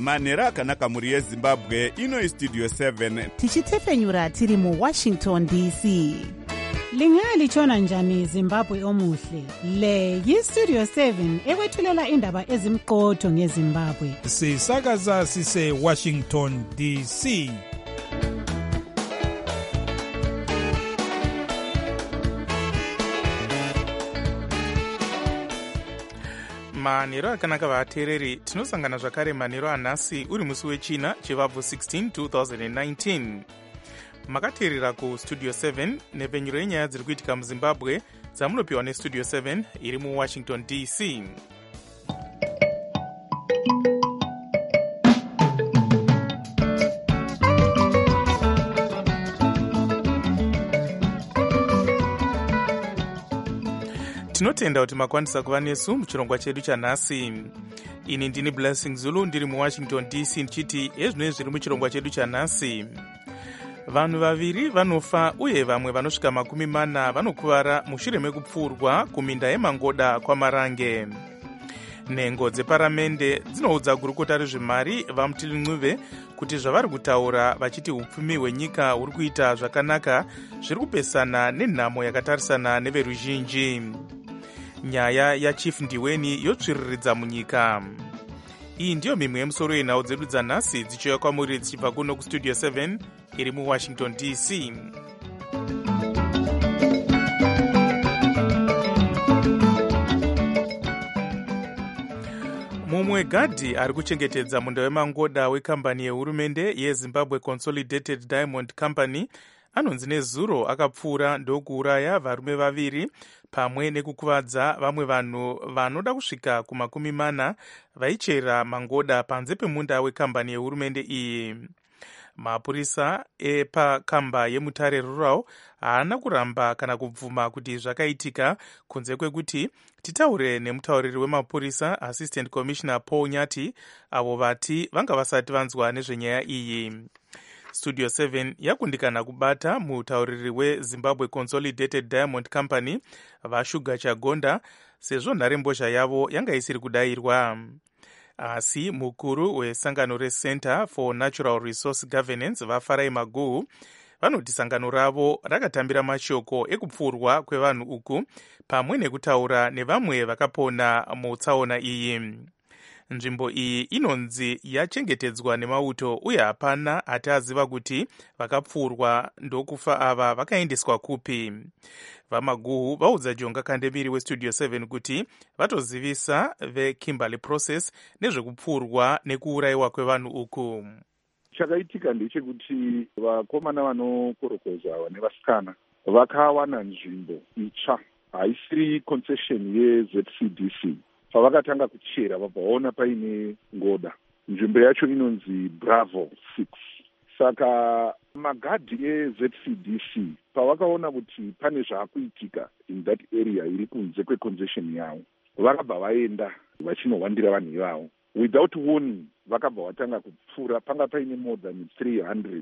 manhero akanaka mhuri yezimbabwe. Ino istudio 7 tichitefenyura tiri muWashington DC. Lingalitshona njani Zimbabwe omuhle? Le yiStudio 7 ekwethulela indaba ezimqotho ngeZimbabwe. Sisakaza sise Washington DC. manhero akanaka vateereri, tinosangana zvakare manhero anhasi uri musi wechina chivabvu 16 2019. makateerera kustudio 7 nepfenyuro yenyaya dziri kuitika muzimbabwe dzamunopiwa nestudio 7 iri muwashington DC. tinotenda kuti makwanisa kuva nesu muchirongwa chedu chanhasi. ini ndini Blessing Zulu ndiri muwashington DC ndichiti ezvinoi zviri muchirongwa chedu chanhasi. vanhu vaviri vanofa uye vamwe vanosvika 40 vanokuvara mushure mekupfurwa kuminda yemangoda kwaMarange. nhengo dzeparamende dzinoudza gurukota rezvemari vaMutili Ncube kuti zvavari kutaura vachiti upfumi hwenyika huri kuita zvakanaka zviri kupesana nenhamo yakatarisana neveruzhinji. nyaya yaChief Ndiweni yotsviriridza munyika. iyi ndiyo mimwe yemusoro yenhau dzedu dzanhasi dzichiuya kwamuri dzichibva kuno kustudio 7 iri muwashington DC. mumwe gadhi ari kuchengetedza munda wemangoda wekambani yehurumende yeZimbabwe Consolidated Diamond Company anonzi nezuro akapfuura ndokuuraya varume vaviri pamwe nekukuvadza vamwe vanhu vanoda kusvika ku40 vaichera mangoda panze pemunda wekambani yehurumende iyi. mapurisa epakamba yeMutare Rural haana kuramba kana kubvuma kuti zvakaitika, kunze kwekuti titaure nemutauriri wemapurisa Assistant Commissioner Paul Nyati avo vati vanga vasati vanzwa nezvenyaya iyi. Studio 7 yakundikana kubata mutauriri weZimbabwe Consolidated Diamond Company vaShuga Chagonda sezvo nharembozha yavo yanga isiri kudayirwa. asi mukuru wesangano reCenter for Natural Resource Governance vaFarai Maguhu vanoti sangano ravo rakatambira mashoko ekupfurwa kwevanhu uku pamwe nekutaura nevamwe vakapona mutsaona iyi. nzvimbo iyi inonzi yachengetedzwa nemauto uye hapana ati aziva kuti vakapfurwa ndokufa ava vakaendeswa kupi. vaMaguhu vaudza Jonga Kandemiri westudio 7 kuti vatozivisa veKimberley Process nezvekupfurwa nekuurayiwa kwevanhu uku. chakaitika ndechekuti vakomana vanokorokoza nevasikana vakawana nzvimbo itsva, haisiri concession yeZCDC. pavakatanga kuchera vabva vaona paine ngoda. nzvimbo yacho inonzi Bravo 6. saka magadhi eZCDC pavakaona kuti pane zvaakuitika in that area iri kunze kweconcession yavo, vakabva vaenda vachinohwandira vanhu ivavo without warning. vakabva vatanga kupfura, panga paine more than 300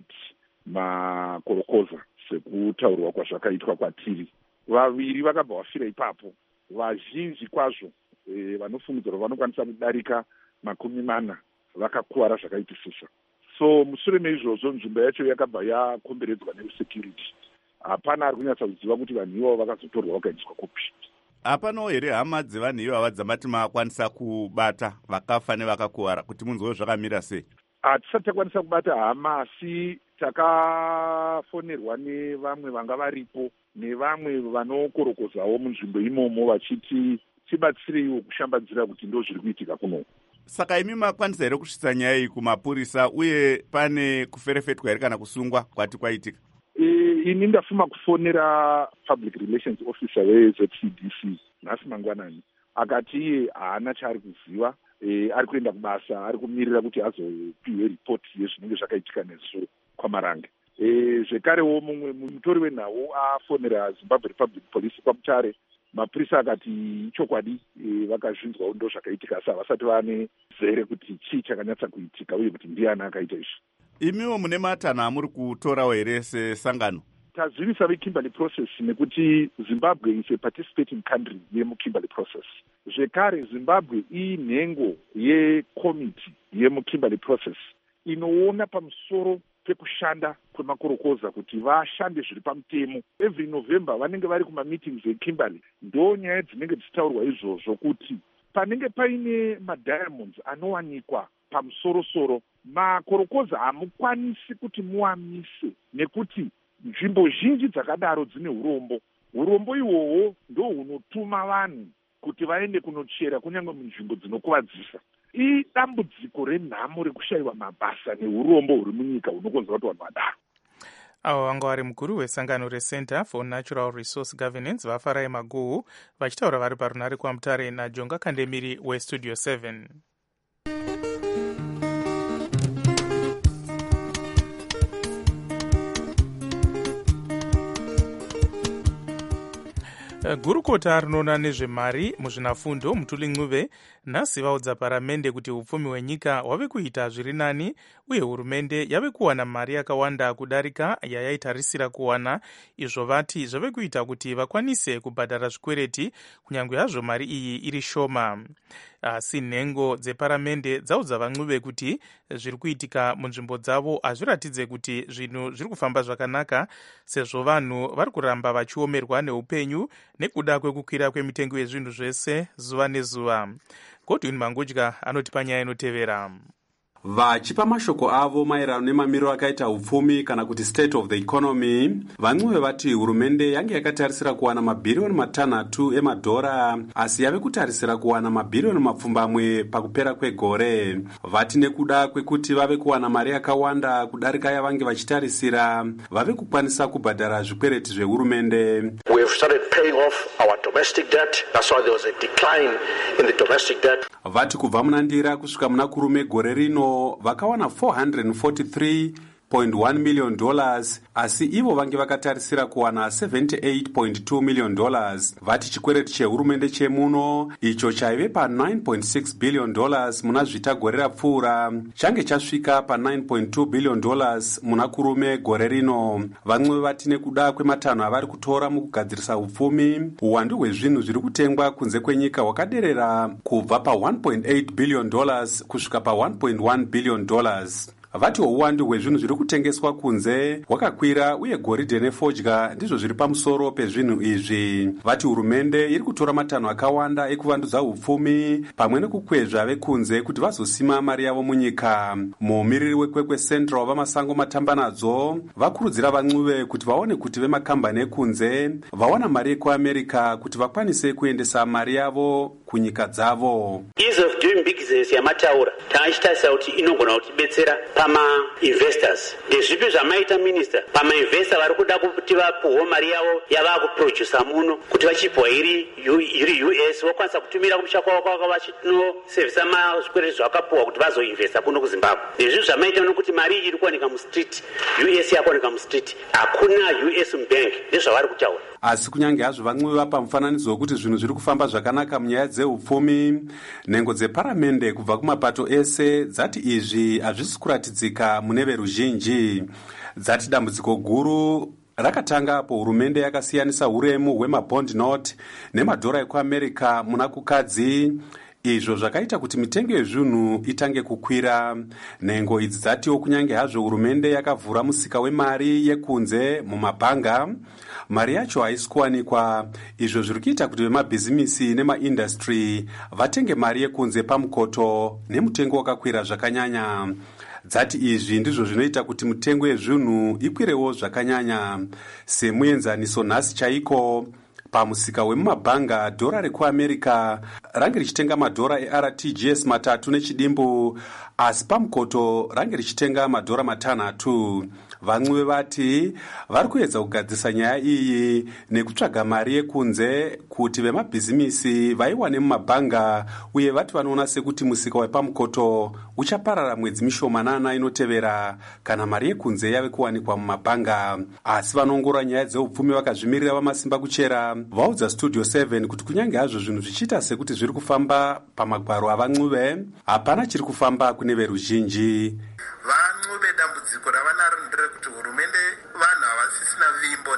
makorokoza sekutaurwa kwazvakaitwa kwatiri. vaviri vakabva vafira ipapo. vazhinji kwazvo vanofungidzirwa vanokwanisa kudarika 40 vakakuvara zvakaitisisa. so mushure meizvozvo nzvimbo yacho yakabva yakomberedzwa nesecurity. hapana ari kunyatsa kuziva kuti vanhu ivavo vakazotorwa vakaendeswa kupi. hapanawo here hama dzevanhu ivava dzamati makwanisa kubata vakafa nevakakuvara kuti munzwewo zvakamira sei? hatisati takwanisa kubata hama, asi takafonerwa nevamwe vanga varipo nevamwe vanokorokozawo munzvimbo imomo vachiti tibatsireiwo kushambadzira kuti ndo zviri kuitika kuno. saka imi makwanisa here kusvitsa nyaya iyi kumapurisa, uye pane kuferefetwa here kana kusungwa kwati kwaitika? ini ndafuma kufonera public relations officer weZCDC nhasi mangwanani, akati iye haana chaari kuziva. ari kuenda kubasa, ari kumirira kuti azopiwe ripoti yezvinenge zvakaitika nezuro kwaMarange. zvekarewo mumwe mutori wenhau afonera Zimbabwe Republic Police kwaMutare. mapurisa akati chokwadi vakazvinzwawo ndo zvakaitika, asi havasati vane zere kuti chii chakanyatsa kuitika uye kuti ndiani akaita izvi. imiwo mune matanho amuri kutorawo here sesangano? tazivisa veKimberley process nekuti Zimbabwe is a participating country yemuKimberley process. Zvekare Zimbabwe inhengo yekomiti yemuKimberley process inoona pamusoro pekushanda kwemakurokoza kuti vashande zviri pamutemo. Every November vanenge vari kumameetings eKimberley. Ndo nyaya dzinenge dzichitaurwa izvozvo kuti panenge paine madiamonds anowanikwa pamusoro-soro, makorokoza hamukwanisi kuti muwamise nekuti nzvimbo zhinji dzakadaro dzine urombo ihwohwo ndo hunotuma vanhu kuti vaende kunochera kunyange munzvimbo dzinokuvadzisa. Idambudziko renhamo rekushayiwa mabasa neurombo huri munyika hunokonzera kuti vanhu vadaro. Avo vanga vari mukuru wesangano reCenter for Natural Resource Governance vaFarai Maguhu vachitaura vari parunare kwaMutare naJonga Kandemiri weStudio 7. Gurukota rinoona nezvemari muzvinafundo Mutuli Ncube nhasi vaudza paramende kuti upfumi hwenyika hwave kuita zviri nani uye hurumende yave kuwana mari yakawanda kudarika yayaitarisira kuwana. Izvo vati zvave kuita kuti vakwanise kubhadhara zvikwereti kunyange hazvo mari iyi iri shoma. Asi nhengo dzeparamende dzaudza vaNcube kuti zviri kuitika munzvimbo dzavo hazviratidze kuti zvinhu zviri kufamba zvakanaka, sezvo vanhu vari kuramba vachiomerwa neupenyu nekuda kwekukwira kwemitengo yezvinhu zvese zuva nezuva. Godwin Mangudya anoti panyaya inotevera. Vachipa mashoko avo maererano nemamiriro akaita upfumi kana kuti state of the economy, vaNcube vati hurumende yange yakatarisira kuwana mabhiriyoni 6 emadhora asi yave kutarisira kuwana mabhiriyoni 20 pakupera kwegore. Vati nekuda kwekuti vave kuwana mari yakawanda kudarika yavange vachitarisira, vave kukwanisa kubhadhara zvikwereti zvehurumende. We have started paying off our domestic debt. That's why there was a decline in the domestic debt. Vati kubva munandira kusvika muna kurume gore rino vakawana $443.1 million asi ivo vange vakatarisira kuwana $78.2 million. Vati chikwereti chehurumende chemuno icho chaive pa $9.6 billion muna zvita gore rapfuura change chasvika pa $9.2 billion muna kurume gore rino. VaNcube vati nekuda kwematanho avari kutora mukugadzirisa upfumi, uwandu hwezvinhu zviri kutengwa kunze kwenyika hwakaderera kubva pa $1.8 billion kusvika pa $1.1 billion. Vati uwandu hwezvinhu zviri kutengeswa kunze hwakakwira uye goridhe nefodya ndizvo zviri pamusoro pezvinhu izvi. Vati hurumende iri kutora matanho akawanda ekuvandudza upfumi pamwe nekukwezva vekunze kuti vazosima mari yavo munyika. Mumiriri wekwekwe Central vamasango Matambanadzo vakurudzira vaNcube kuti vaone kuti vemakambani ekunze vawana mari yekuAmerica kuti vakwanise kuendesa mari yavo kunyika dzavo. Ease of doing business yamataura tachitarisira kuti inogona kutibetsera pama-investors. Ndezvipi zvamaita minister pama-investor vari kuda kuti vapuhwe mari yavo yavakuprodusa muno kuti vachibva iri US vakwanisa kutumira kumusha kwavo vachinosevhisa mazvikwereti zvakapuhwa kuti vazoinvesta kuno kuZimbabwe. Ndezvipi zvamaita nokuti mari iri kuwanika mustreet, US yakuwanika mustreet, hakuna US mubank. Ndezvavari kutaura. Asi kunyange hazvo vaNcube vapa mufananidzo wekuti zvinhu zviri kufamba zvakanaka munyaya dzeupfumi, nhengo dzeparamende kubva kumapato ese dzati izvi hazvisi kuratidzika mune veruzhinji. Dzati dambudziko guru rakatanga apo hurumende yakasiyanisa uremu hwemabond note nemadhora ekuAmerica muna kukadzi, izvo zvakaita kuti mitengo yezvinhu itange kukwira. Nhengo idzi dzatiwo kunyange hazvo hurumende yakavhura musika wemari yekunze mumabhanga, mari yacho haisi kuwanikwa. Izvo zviri kuita kuti vemabhizimisi nemaindastry vatenge mari yekunze pamukoto nemutengo wakakwira zvakanyanya. Dzati izvi ndizvo zvinoita kuti mitengo yezvinhu ikwirewo zvakanyanya. Semuenzaniso nhasi chaiko, pamusika wemumabhanga dhora rekuAmerica range richitenga madhora eRTGS 3 nechidimbu, asi pamukoto range richitenga madhora 6. VaNcube vati vari kuedza kugadzisa nyaya iyi nekutsvaga mari yekunze kuti vemabhizimisi vaiwane mumabhanga, uye vati vanoona sekuti musika wepamukoto uchaparara mwedzi mishomanana inotevera kana mari yekunze yave kuwanikwa mumabhanga. Asi vanongora nyaya dzeupfumi vakazvimirira vamasimba kuchera vaudza Studio 7 kuti kunyange hazvo zvinhu zvichiita sekuti zviri kufamba pamagwaro avaNcube, hapana chiri kufamba kune veruzhinji. VaNcube dambudziko ravanaro nderekuti hurumende vanhu havasisina vimbo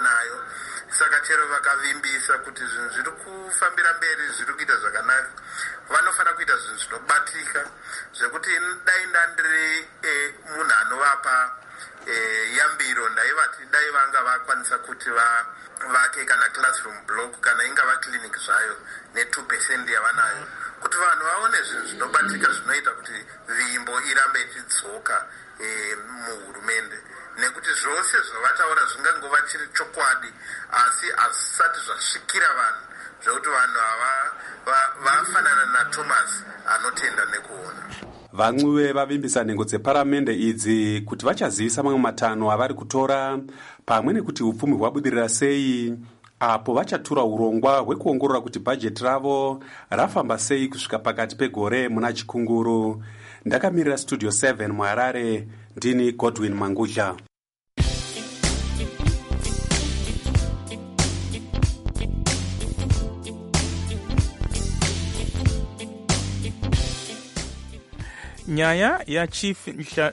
chero vakavimbisa kuti zvinhu zviri kufambira mberi zviri kuita zvakanaka, vanofanira kuita zvinhu zvinobatika zvekuti dai ndandiri munhu anovapa yambiro ndaivati dai vanga vakwanisa kuti vake kana classroom block kana ingava clinic zvayo ne2% yavanayo, kuti vanhu vaone zvinhu zvinobatika zvinoita kuti nzvimbo irambe ichidzoka muhurumende, nekuti zvose zvavataura zvingangova chiri chokwadi asi azvisati zvasvikira vanhu zvekuti vanhu ava vafanana naThomas anotenda nekuona. vamwe vavimbisa nhengo dzeparamende idzi kuti vachazivisa mamwe matanho avari kutora pamwe nekuti upfumi hwabudirira sei apo vachatura urongwa hwekuongorora kuti bhajeti ravo rafamba sei kusvika pakati pegore muna chikunguru. Ndakamirira studio 7 muHarare, ndini Godwin Mangudla. Nyaya ya Chief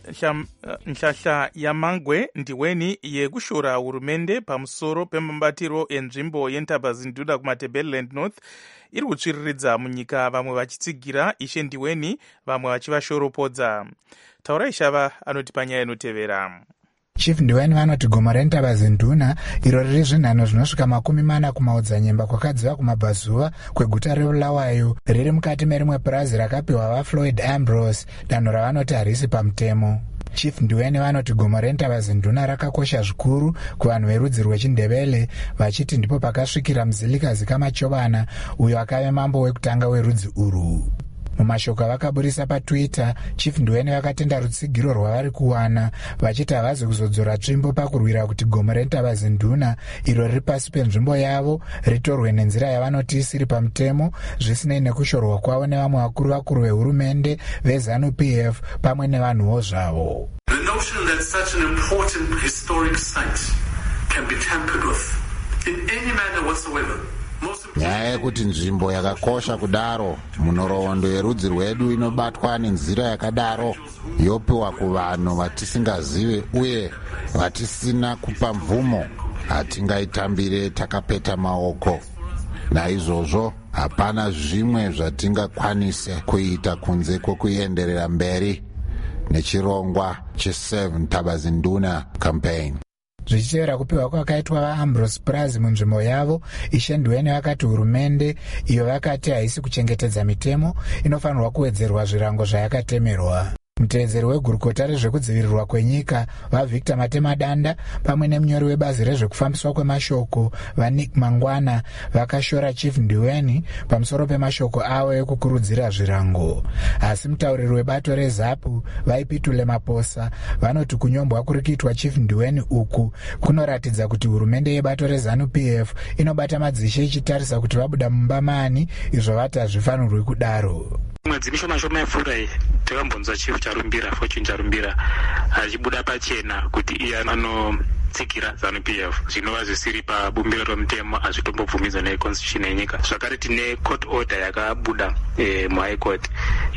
Nhlanhla Yamangwe ndiweni yekushora hurumende pamusoro pemambatiro enzvimbo yeNtabazinduna kuMatabeleland North iri kutsviriridza munyika, vamwe vachitsigira Ishe Ndiweni, vamwe vachivashoropodza. Taurai Shava anoti panyaya inotevera. Chief Ndiweni vanoti gomo reNtabazinduna iro riri zvinhanho zvinosvika 40 kumaodzanyemba kwakadziva kumabvazuva kweguta reBulawayo riri mukati merimwe purazi rakapiwa vaFloyd Ambrose danho ravanoti harisi pamutemo. Chief Ndiweni vanoti gomo reNtabazinduna rakakosha zvikuru kuvanhu verudzi rwechindevele, vachiti ndipo pakasvikira Mzilikazi Kamachovana uyo akave mambo wekutanga werudzi urwu. Mumashoko avakaburisa paTwitter, Chief Ndiweni vakatenda rutsigiro rwavari kuwana, vachiti havazi kuzodzora tsvimbo pakurwira kuti gomo reNtabazinduna iro riri pasi penzvimbo yavo ritorwe nenzira yavanoti isiri pamutemo, zvisinei nekushorwa kwavo nevamwe vakuru vehurumende veZANU-PF pamwe nevanhuwo zvavo. The notion that such an important historic site can be tampered with in any manner whatsoever. Nyaya yekuti nzvimbo yakakosha kudaro munhoroondo yerudzi rwedu inobatwa nenzira yakadaro yopiwa kuvanhu vatisingazive uye vatisina kupa mvumo, hatingaitambire takapeta maoko. Naizvozvo hapana zvimwe zvatingakwanise kuita kunze kwokuenderera mberi nechirongwa cheSave Ntabazinduna campaign. Zvichitevera kupiwa kwakaitwa vaAmbrose Prazi munzvimbo yavo, Ishe Ndiweni vakati hurumende iyo vakati haisi kuchengetedza mitemo inofanirwa kuwedzerwa zvirango zvayakatemerwa. Mutevedzeri wegurukota rezvekudzivirirwa kwenyika vaVictor Matemadanda pamwe nemunyori webazi rezvekufambiswa kwemashoko vaNick Mangwana vakashora Chief Ndiweni pamusoro pemashoko avo ekukurudzira zvirango. Asi mutauriri webato reZAPU vaipitule Maposa vanoti kunyombwa kuri kuitwa Chief Ndiweni uku kunoratidza kuti hurumende yebato reZANU-PF inobata madzishe ichitarisa kuti vabuda mumba mani, izvo vati hazvifanirwi kudaro. Mwedzi mishoma yapfuura iyi takambonzwa Chief Charumbira, Fortune Charumbira achibuda pachena kuti iye anotsigira ZANU-PF, zvinova zvisiri pabumbiro romutemo, hazvitombobvumidzwa neconstitution yenyika. Zvakare tine court order yakabuda muHigh Court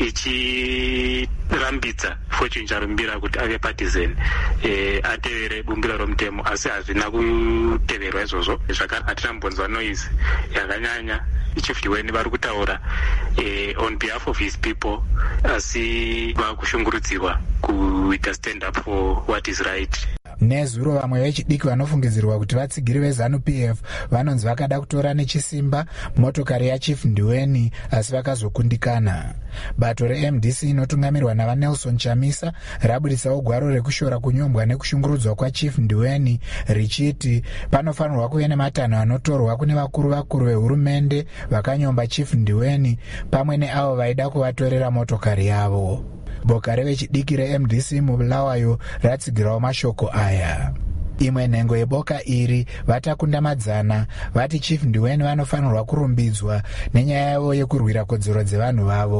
ichirambidza Fortune Charumbira kuti ave partisan atevere bumbiro romutemo, asi hazvina kuteverwa izvozvo. Zvakare hatinambonzwa noise yakanyanya Chief Ndiweni vari kutaura on behalf of his people, asi vakushungurudzirwa kuita stand up for what is right. Nezuro vamwe vechidiki vanofungidzirwa kuti vatsigiri veZANU-PF vanonzi vakada kutora nechisimba motokari yaChief Ndiweni asi vakazokundikana. Bato reMDC inotungamirwa navaNelson Chamisa rabudisawo gwaro rekushora kunyombwa nekushungurudzwa kwaChief Ndiweni richiti panofanirwa kuve nematanho anotorwa kune vakuru vehurumende vakanyomba Chief Ndiweni pamwe neavo vaida kuvatorera motokari yavo. Boka revechidiki reMDC muBulawayo ratsigirawo mashoko aya. Imwe nhengo yeboka iri vatakundamadzana vati Chief Ndiweni vanofanirwa kurumbidzwa nenyaya yavo yekurwira kodzero dzevanhu vavo.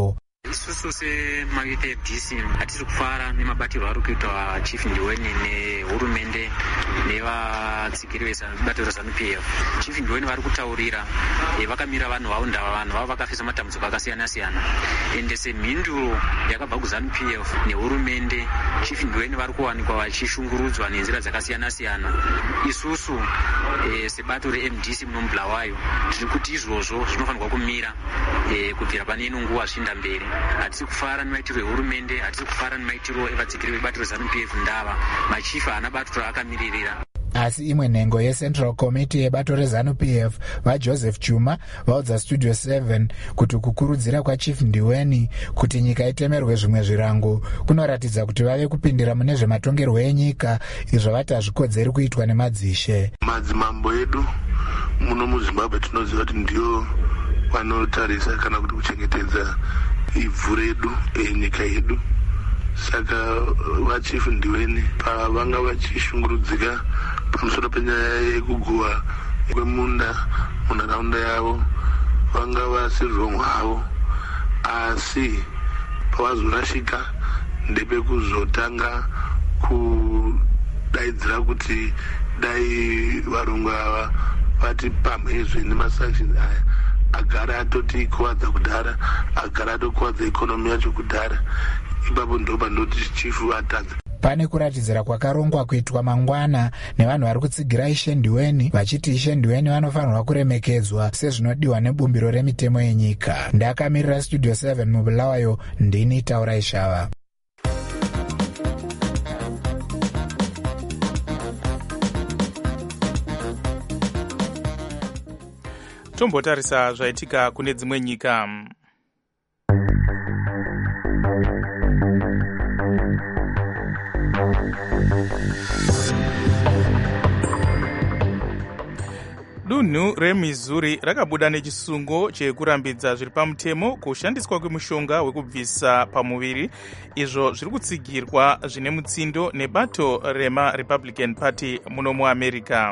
isusu semafdc hatisi kufara nemabatirwo ari kuitwa chief Ndiweni nehurumende nevatsigiri vebato reZANU-PF. Chief Ndiweni vari kutaurira vakamira vanhu vavo ndava vanhu vavo vakafisa matambudziko akasiyana siyana, ende semhinduro yakabva kuZANU-PF nehurumende, Chief Ndiweni vari kuwanikwa vachishungurudzwa nenzira dzakasiyana siyana. Isusu sebato reMDC muno muBulawayo tiri kuti izvozvo zvinofanirwa kumira kubvira pane ino nguva zvichienda mberi. Hatisi kufara nemaitiro ehurumende, hatisi kufara nemaitiro evatsigiri vebato reZANU-PF ndava machifa haana bato raakamiririra. Asi imwe nhengo yeCentral Committee yebato reZANU-PF vaJoseph Chuma vaudza Studio 7 kuti kukurudzira kwaChief Ndiweni kuti nyika itemerwe zvimwe zvirango kunoratidza kuti vave kupindira mune zvematongerwo enyika, izvo vati hazvikodzeri kuitwa nemadzishe. Madzimambo edu muno muZimbabwe tinoziva kuti ndio vanotarisa kana kuti kuchengetedza ivhu redu enyika yedu. Saka vaChief Ndiweni pavanga vachishungurudzika pamusoro penyaya yekuguhwa kwemunda munharaunda yavo vanga vasirwongo havo, asi pavazorashika ndepekuzotanga kudaidzira kuti dai varungu ava vati pamhezve nemasanctions aya agara atoti kuvadza kudhara, agara atokuvadza ikonomi yacho kudhara. Ipapo ndo pandoti chifu atadza. Pane kuratidzira kwakarongwa kuitwa mangwana nevanhu vari kutsigira Ishe Ndiweni vachiti Ishe Ndiweni vanofanirwa kuremekedzwa sezvinodiwa nebumbiro remitemo yenyika. Ndakamirira Studio 7 muBulawayo, ndini Taura Ishava. Tombotarisa zvaitika kune dzimwe nyika. Dunhu reMissouri rakabuda nechisungo chekurambidza zviri pamutemo kushandiswa kwemushonga wekubvisa pamuviri, izvo zviri kutsigirwa zvine mutsindo nebato remaRepublican Party muno muAmerica.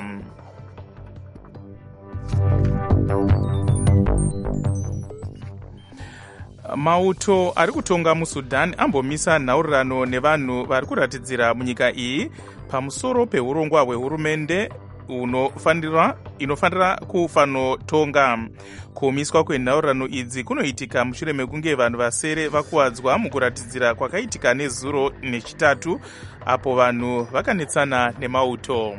Mauto ari kutonga muSudan ambomisa nhaurirano nevanhu vari kuratidzira munyika iyi pamusoro peurongwa hwehurumende inofanira kufanotonga. Kumiswa kwenhaurirano idzi kunoitika mushure mekunge vanhu vasere vakuwadzwa mukuratidzira kwakaitika nezuro nechitatu, apo vanhu vakanetsana nemauto.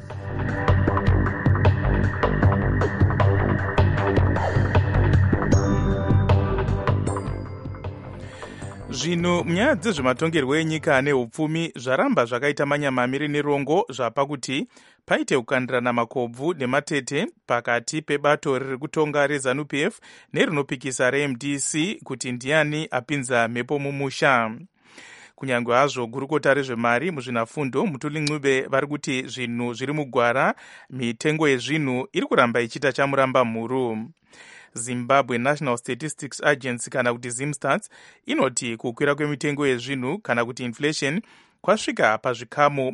Zvino munyaya dzezvematongerwo enyika neupfumi zvaramba zvakaita manyamamiri nerongo zvapa kuti paite kukandirana makobvu nematete pakati pebato riri kutonga reZANU-PF nerinopikisa reMDC kuti ndiani apinza mhepo mumusha. Kunyange hazvo gurukota rezvemari muzvinafundo Mutuli Ncube vari kuti zvinhu zviri mugwara, mitengo yezvinhu iri kuramba ichiita chamuramba mhuru. Zimbabwe National Statistics Agency kana kuti ZimStats inoti kukwira kwemitengo yezvinhu kana kuti inflation kwasvika pazvikamu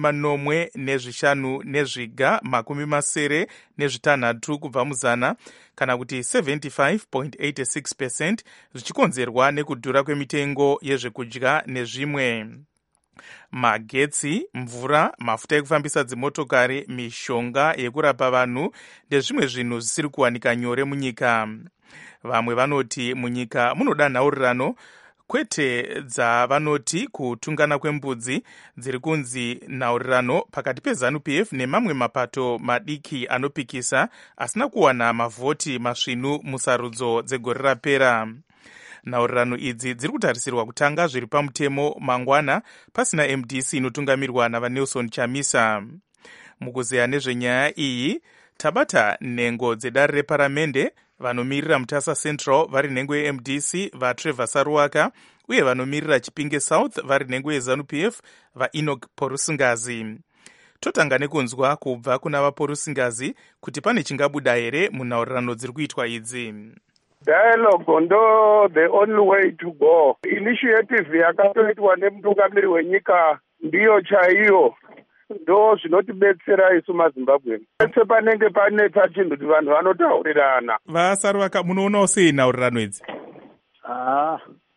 45 nezviga 76 kubva muzana, kana kuti 75.86%, zvichikonzerwa nekudhura kwemitengo yezvekudya nezvimwe. Magetsi, mvura, mafuta ekufambisa dzimotokari, mishonga yekurapa vanhu ndezvimwe zvinhu zvisiri kuwanika nyore munyika. Vamwe vanoti munyika munoda nhaurirano, kwete dzavanoti kutungana kwembudzi, dziri kunzi nhaurirano pakati peZANU-PF nemamwe mapato madiki anopikisa asina kuwana mavhoti masvinu musarudzo dzegore rapera. Nhaurirano idzi dziri kutarisirwa kutanga zviri pamutemo mangwana pasina MDC inotungamirwa navaNelson Chamisa. Mukuzeya nezvenyaya iyi tabata nhengo dzedare reparamende, vanomirira Mutasa Central vari nhengo yeMDC vaTrevor Saruwaka, uye vanomirira Chipinge South vari nhengo yeZANU-PF vaEnoch Porusingazi. Totanga nekunzwa kubva kuna vaPorusingazi kuti pane chingabuda here munhaurirano dziri kuitwa idzi. Dialogue ndo the only way to go. Initiative yakatoitwa nemutungamiri wenyika ndiyo chaiyo ndo zvinotibetsera isu maZimbabwe. Pese panenge panetsa chinhu kuti vanhu vanotaurirana. Vasaruwaka, munoonawo sei nhaurirano idzi?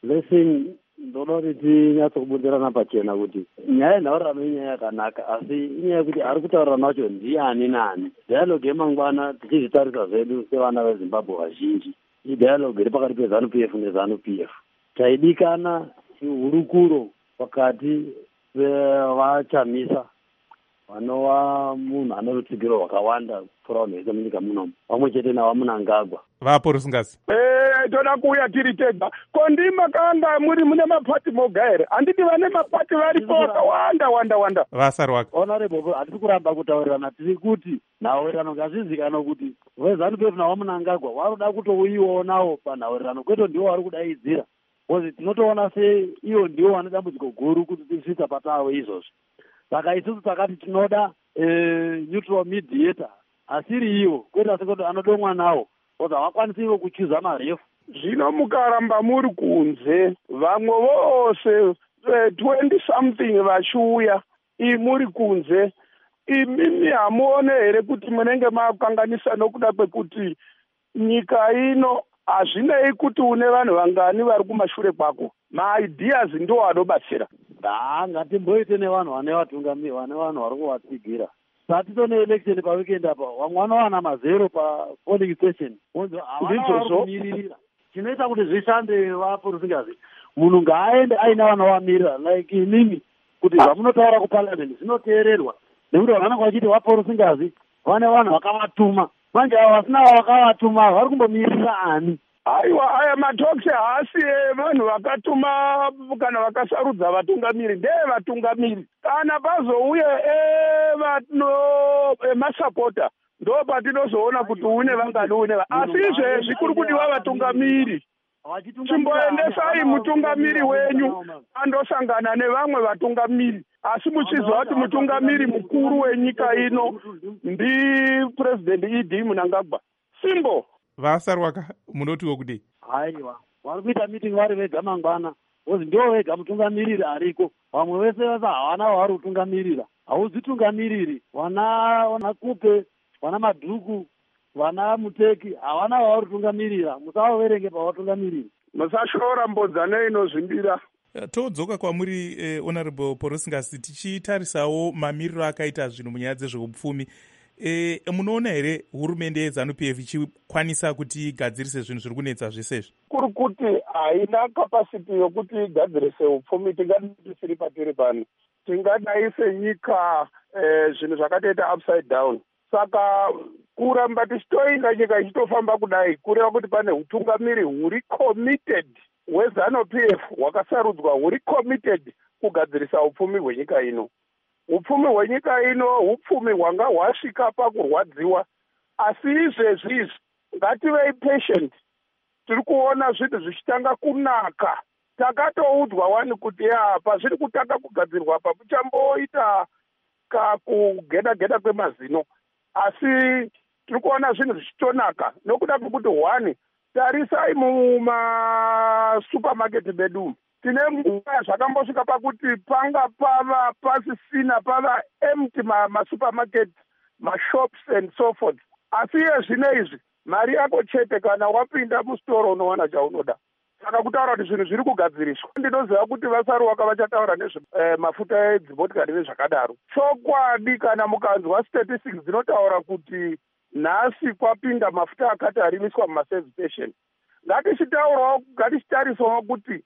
Listen, ndoda kuti tinyatsokubundirana pachena kuti nyaya yenhaurirano inyaya yakanaka, asi inyaya yekuti ari kutaurirana wacho ndiani nani. Dialogue yemangwana tichizvitarisa zvedu sevana veZimbabwe vazhinji, idialogue iri pakati peZANU-PF neZANU-PF. Taidikana hurukuro pakati pevachamisa vanova munhu ane rutsigiro rwakawanda kupfuura vanhu vese munyika munomu, pamwe chete navaMunangagwa. Vapo Rusingasi. Toda kuuya tiri tega. Kondi makanga muri mune mapati moga here? Handiti vane mapati varipo wakawanda. Vasarwaka. Honorable, hatisi kuramba kutaurirana, tiri kuti nhaurirano ngazvizikanwa kuti veZANU-PF navaMunangagwa varoda kutouyiwawo nawo panhaurirano, kwete ndiwo vari kudaidzira. Because tinotoona seiyo ndiwo vane dambudziko guru kuti tisvitsa patavo izvozvi. Saka isusu takati tinoda neutral mediator, asiri iwo, kwete asikuti anodomwa nawo, kuti havakwanisi ivo kuchuza marefu. Zvino mukaramba muri kunze, vamwe vose 20 something vachiuya, muri kunze, imimi hamuone here kuti munenge makanganisa nokuda kwekuti nyika ino hazvinei kuti une vanhu vangani vari kumashure kwako, maideas ndo anobatsira. Ngatimboite nevanhu vane vatungamiri, vane vanhu vari kuvatsigira. Satitone election paweekend apa, vamwe vanowana mazero papolling station, ndizvo chinoita kuti zvishande. Vapo Rusingasi, munhu ngaaende aina vanovamirira like imimi, kuti zvamunotaura kuparliament zvinoteererwa, nekuti vanenge vachiti Vapo Rusingasi vane vanhu vakavatuma. Manje ava vasina vakavatuma vari kumbomirira ani? Aiwa, aya matalks haasi vanhu vakatuma kana vakasarudza vatungamiri, ndeye vatungamiri. Kana pazouye masapota, ndo patinozoona kuti une vangani une. Asi izvezvi kuri kudiwa vatungamiri. Chimboendesai mutungamiri wenyu andosangana nevamwe vatungamiri, asi muchiziva kuti mutungamiri mukuru wenyika ino ndiPresident Idi Munangagwa. Simbo. Vasarwaka, munotiwo kudii? Aiwa, vari kuita meeting vari vega mangwana, ozi ndiwo vega mutungamiriri ariko. Vamwe vese havana wavari kutungamirira. Hauzitungamiriri, vana Kupe, vana Madhuku, vana Muteki, havana wavari kutungamirira. Musavaverenge pavatungamiriri. Musashora mbodzane inozvimbira. Todzoka kwamuri Honorable Porosingasi, tichitarisawo mamiriro akaita zvinhu munyaya dzezveupfumi. Munoona here hurumende yeZANU-PF ichikwanisa kuti igadzirise zvinhu zviri kunetsa zvesezvi? Kuri kuti haina kapasiti yokuti igadzirise upfumi, tingadai tisiri patiri pano. Tingadai senyika zvinhu zvakatoita upside down. Saka kuramba tichitoinga nyika ichitofamba kudai, kureva kuti pane utungamiri huri committed hweZANU-PF hwakasarudzwa, huri committed kugadzirisa upfumi hwenyika ino. Upfumi hwenyika ino upfumi hwanga hwasvika pakurwadziwa, asi izvezvi ngativei patient. Tiri kuona zvinhu zvichitanga kunaka. Takatoudzwa wani kuti pazviri kutanga kugadzirwa apa muchamboita kakugeda kwemazino, asi tiri kuona zvinhu zvichitonaka nokuda kwekuti wani, tarisai mumasupermarket medu tine nguva zvakambosvika pakuti panga pava pasisina, pava empty masupermarket, mashops and so forth. Asi zvino izvi mari yako chete, kana wapinda mustoro unowana chaunoda. Saka kutaura kuti zvinhu zviri kugadziriswa. Ndinoziva kuti Vasarwaka vachataura nezvemafuta edzimotikari nezvakadaro. Chokwadi kana mukanzwa statistics dzinotaura kuti nhasi kwapinda mafuta akati arimiswa mumaservice station, ngatichitarisawo kuti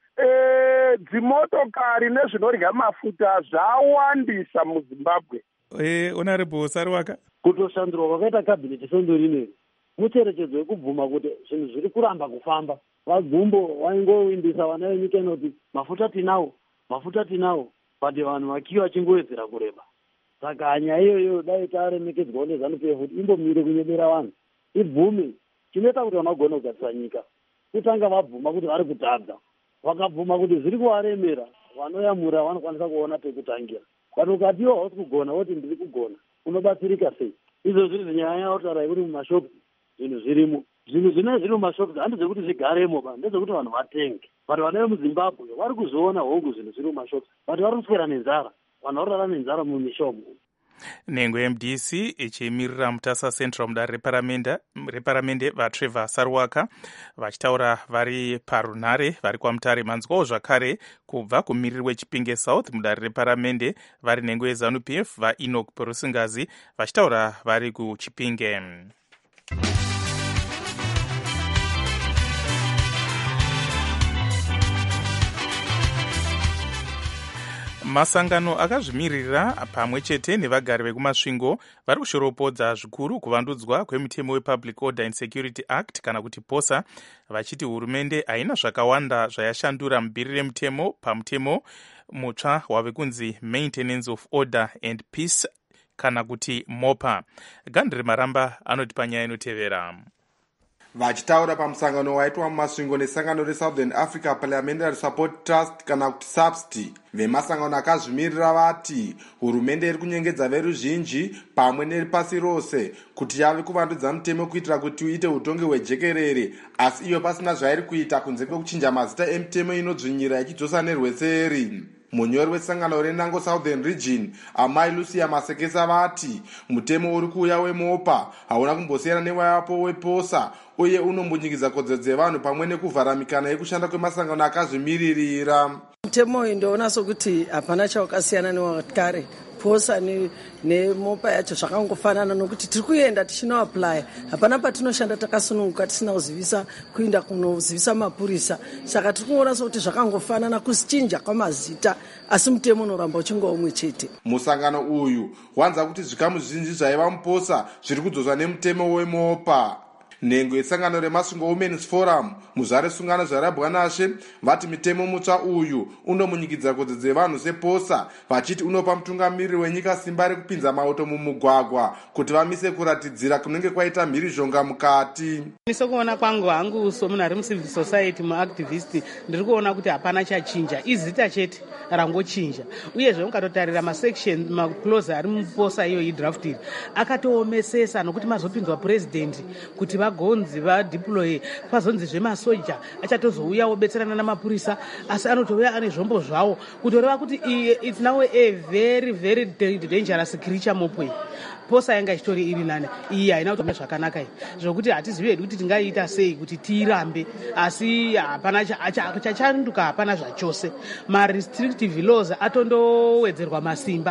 dzimotokari nezvinorya mafuta zvawandisa muZimbabwe. Honorable Sarwaka, kutoshandurwa kwakaita kabineti sondorine mucherechedzo yekubvuma kuti zvinhu zviri kuramba kufamba. Vagumbo vaingowimbisa vana venyika inoti mafuta tinawo, pati vanhu vakiwa vachingowedzera kureba. Saka nyaya iyoyo dai taremekedzwawo neZANU-PF kuti imbomire kunyebera vanhu, ibvume. Chinoita kuti vanogona kugadzira nyika kutanga vabvuma kuti vari kutadza, vakabvuma kuti zviri kuvaremera, vanoyamura vanokwanisa kuona pekutangira. Kana ukati iwo hausi kugona woti ndiri kugona, unobatsirika sei? Izvo zviri zinyaya yautaura yekuti mumashopu zvinhu zvirimo. Zvinhu zvine zviri mumashopu handi zvekuti zvigaremo ba, ndezvekuti vanhu vatenge. Vanhu vane muZimbabwe vari kuzoona hongu zvinhu zviri mumashopu, vanhu vari kuswera nenzara, vanhu vari kurara nenzara mumishomo. nhengo yemdc ichimirira mutasa central mudare reparamende vatrevor sarwaka vachitaura vari parunhare vari kwamutare. manzwawo zvakare kubva kumiriri wechipinge south mudare reparamende vari nhengo yeZANU-PF vaEnoch Perusingazi vachitaura vari kuchipinge. Masangano akazvimirira pamwe chete nevagari vekumasvingo vari kushoropodza zvikuru kuvandudzwa kwemitemo wePublic Order and Security Act kana kuti POSA, vachiti hurumende haina zvakawanda zvayashandura mubhiri remutemo pamutemo mutsva wave kunzi Maintenance of Order and Peace kana kuti MOPA. Gandhi Maramba anoti panyaya inotevera. Vachitaura pamusangano waitwa mumasvingo nesangano reSouthern Africa Parliamentary Support Trust kana kuti SAPST, vemasangano akazvimirira vati hurumende iri kunyengedza veruzhinji pamwe nepasi rose kuti yave kuvandudza mutemo kuitira kuti uite utongi hwejekerere, asi iyo pasina zvairi kuita kunze kwekuchinja mazita emutemo inodzvinyira ichidzosa nerweseri. Munyori wesangano renango Southern Region Amai Lucia Masekesa vati mutemo uri kuuya weMOPA hauna kumbosiyana newayapo wePOSA uye unombunyikidza kodzero dzevanhu pamwe nekuvhara mikana yekushanda kwemasangano akazvimiririra. Mutemo uyu ndoona sokuti hapana chawakasiyana newakare. POSA neMOPA yacho zvakangofanana nokuti tiri kuenda tichinoapply, hapana patinoshanda takasununguka tisina kuzivisa kuenda kunozivisa mapurisa. Saka tiri kuona sokuti zvakangofanana kusichinja kwamazita, asi mutemo unoramba uchinge umwe chete. Musangano uyu wanza kuti zvikamu zvizhinji zvaiva muPOSA zviri kudzoswa nemutemo weMOPA. Nhengo yesangano remasvingo Women's Forum muzvare sungano zvarabwanashe vati mitemo mutsva uyu unomunyikidza kodzero dzevanhu sePOSA, vachiti unopa mutungamiriri wenyika simba rekupinza mauto mumugwagwa kuti vamise kuratidzira kunenge kwaita mhirizhonga mukati. Sekuona kwangu hangu somunhu ari mucivil society muactivist ndiri kuona kuti hapana chachinja, izita chete rangochinja. Uyezve ukatotarira masection maclose ari muPOSA iyo idraftiri akatoomesesa nokuti mazopinzwa president kuti vagonzi vadeploy pazonzi zvemasoja achatozouya obetserana namapurisa, asi anotouya ane zvombo zvawo kutoreva kuti it's now a very very dangerous creature mopwe. POSA yanga ichitori iri nane iyi haina kutomira zvakanaka iyi zvokuti hatizivi hedu kuti tingaiita sei kuti tiirambe, asi hapana chachanduka, hapana zvachose. Marestrictive laws atondowedzerwa masimba,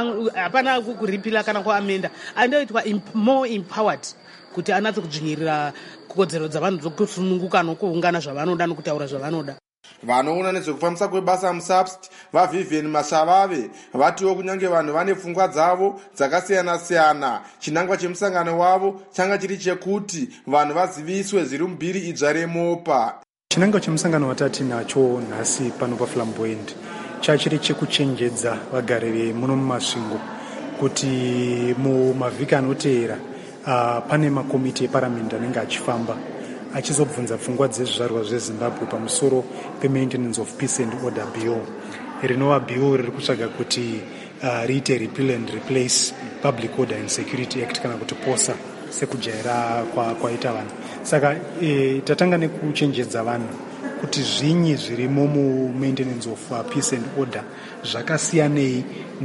hapana kuripila kana kuamenda, andoitwa more empowered kuti anatse kudzvinyirira kodzero dzavanhu dzokusununguka nokuungana zvavanoda nokutaura zvavanoda. Vanoona nezvekufambisa kwebasa muSAPST vaVivian Mashavave vatiwo kunyange vanhu vane pfungwa dzavo dzakasiyana-siyana, chinangwa chemusangano wavo changa chiri chekuti vanhu vaziviswe zviri mubhiri idzva reMOPA. Chinangwa chemusangano watati nacho nhasi pano paFlamboyant chachiri chekuchenjedza vagari vemuno mumasvingo kuti mumavhiki anoteera pane makomiti eparamende anenge achifamba achizobvunza pfungwa dzezvizvarwa zveZimbabwe pamusoro peMaintenance of Peace and Order Bill. Rinova bill riri kutsvaga kuti riite repeal and replace Public Order and Security Act kana kuti POSA sekujaira kwaita vanhu. Saka tatanga nekuchenjedza vanhu kuti zvinyi zvirimo muMaintenance of Peace and Order zvakasiyanei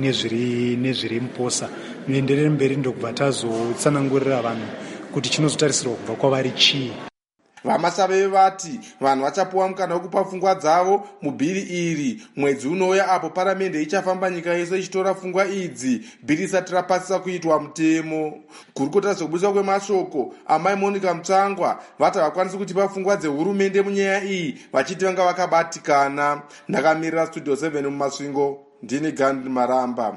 nezviri muPOSA. Muenderere mberi ndokubva tazotsanangurira vanhu kuti chinozotarisirwa kubva kwavari chii. Vamasave vati vanhu vachapuwa mukana wekupa pfungwa dzavo mubhiri iri mwedzi unouya apo paramende ichafamba nyika yese ichitora pfungwa idzi bhiri isati rapasisa kuitwa mutemo. Kurukota zvekubudiswa kwemashoko Amai Monica Mutsvangwa vati havakwanisi kutipa pfungwa dzehurumende munyaya iyi, vachiti vanga vakabatikana. Ndakamirira Studio 7 mumasvingo, ndini Gandhi Maramba.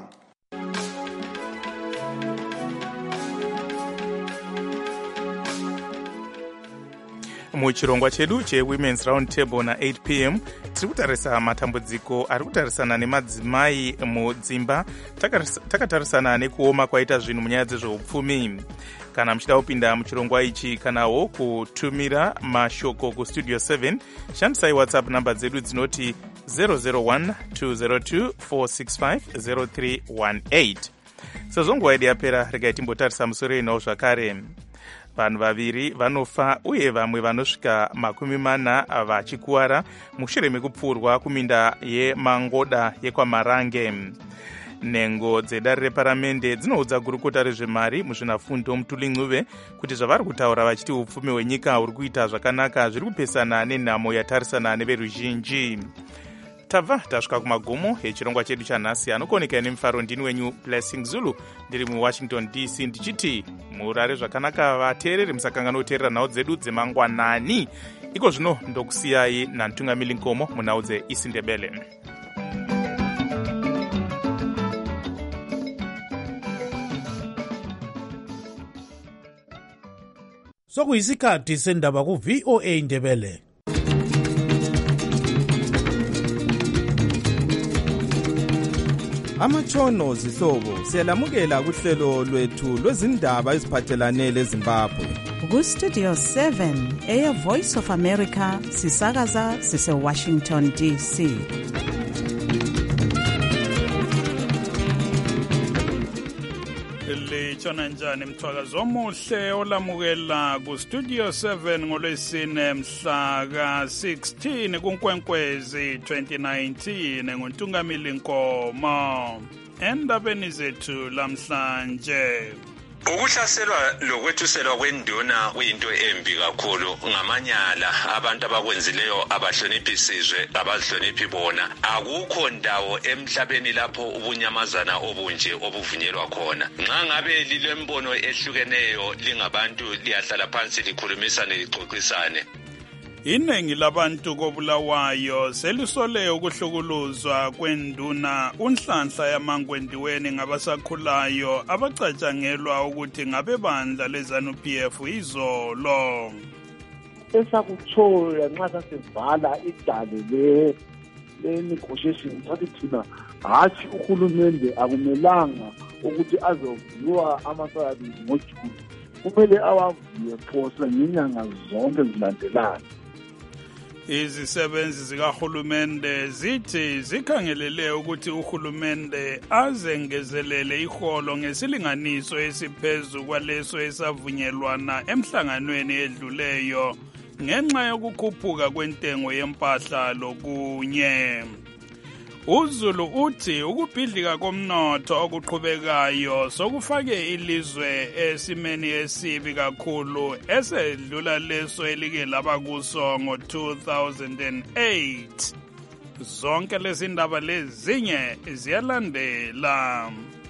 Muchirongwa chedu cheWomen's Round Table na 8 p.m. tiri kutarisa matambudziko ari kutarisana nemadzimai mudzimba, takatarisana nekuoma kwaita zvinhu munyaya dzezveupfumi. Kana muchida kupinda muchirongwa ichi kanawo kutumira mashoko kuStudio 7, shandisai WhatsApp namba dzedu dzinoti 001 202 465 0318. Sezvo nguva yedu yapera, regai timbotarisa musoro inawo zvakare. Vanhu vaviri vanofa uye vamwe vanosvika 40 vachikuwara mushure mekupfurwa kuminda yeMangoda yekwamarange. nhengo dzedare reparamende dzinoudza gurukota rezvemari muzvinafundo Mutuli-Ncube kuti zvavari kutaura vachiti upfumi hwenyika huri kuita zvakanaka zviri kupesana nenhamo yatarisana neveruzhinji. Tabva tasvika kumagumo echirongwa chedu chanhasi. Anokoneka nemufaro ndini wenyu Blessing Zulu ndiri muWashington DC ndichiti murare zvakanaka vateereri, musakangana kuteerera nhau dzedu dzemangwanani. Iko zvino ndokusiyai naNtungamiri Nkomo munhau dzeIsindebele. Sokuyisikhathi sendaba ku-VOA Indebele. Amatshono zihlobo siyalamukela kuhlelo lwethu lwezindaba eziphathelane leZimbabwe. Ku-Studio 7 eyeVoice of America sisakaza sise-Washington DC. Litshona njani mthwakazi omuhle olamukela ku-Studio 7 ngolwesine mhla ka-16 kuNkwenkwezi 2019 nguNtungamiri Nkomo. Endabeni zethu lamhlanje, ukuhlaselwa lokwethuselwa kwenduna kuyinto embi kakhulu. Ngamanyala abantu abakwenzileyo abahloniphi isizwe, abazihloniphi bona. Akukho ndawo emhlabeni lapho ubunyamazana obunje obuvunyelwa khona. Nxa ngabe lilembono ehlukeneyo lingabantu liyahlala phansi likhulumisane lixoxisane. iningi labantu koBulawayo selisole ukuhlukuluzwa kwenduna uNhlanhla yaMangwendiweni ngabasakhulayo abacatshangelwa ukuthi ngabebandla leZANU-PF izolo. Esakuthola nxa sasivala idale le-negotiation sathi thina hatshi uhulumende akumelanga ukuthi azoviwa amasalabi ngoJuni, kumele awaviwe phose ngenyanga zonke zilandelana. Izisebenzi zikahulumende zithi zikhangelele ukuthi uhulumende azengezelele iholo ngesilinganiso esiphezu kwaleso esavunyelwana emhlanganweni edluleyo ngenxa yokukhuphuka kwentengo yempahla lokunye. uZulu uthi ukubhidlika komnotho okuqhubekayo sokufake ilizwe esimeni esibi kakhulu esedlula leso elike laba kuso ngo-2008. Zonke lezi ndaba lezinye ziyalandela.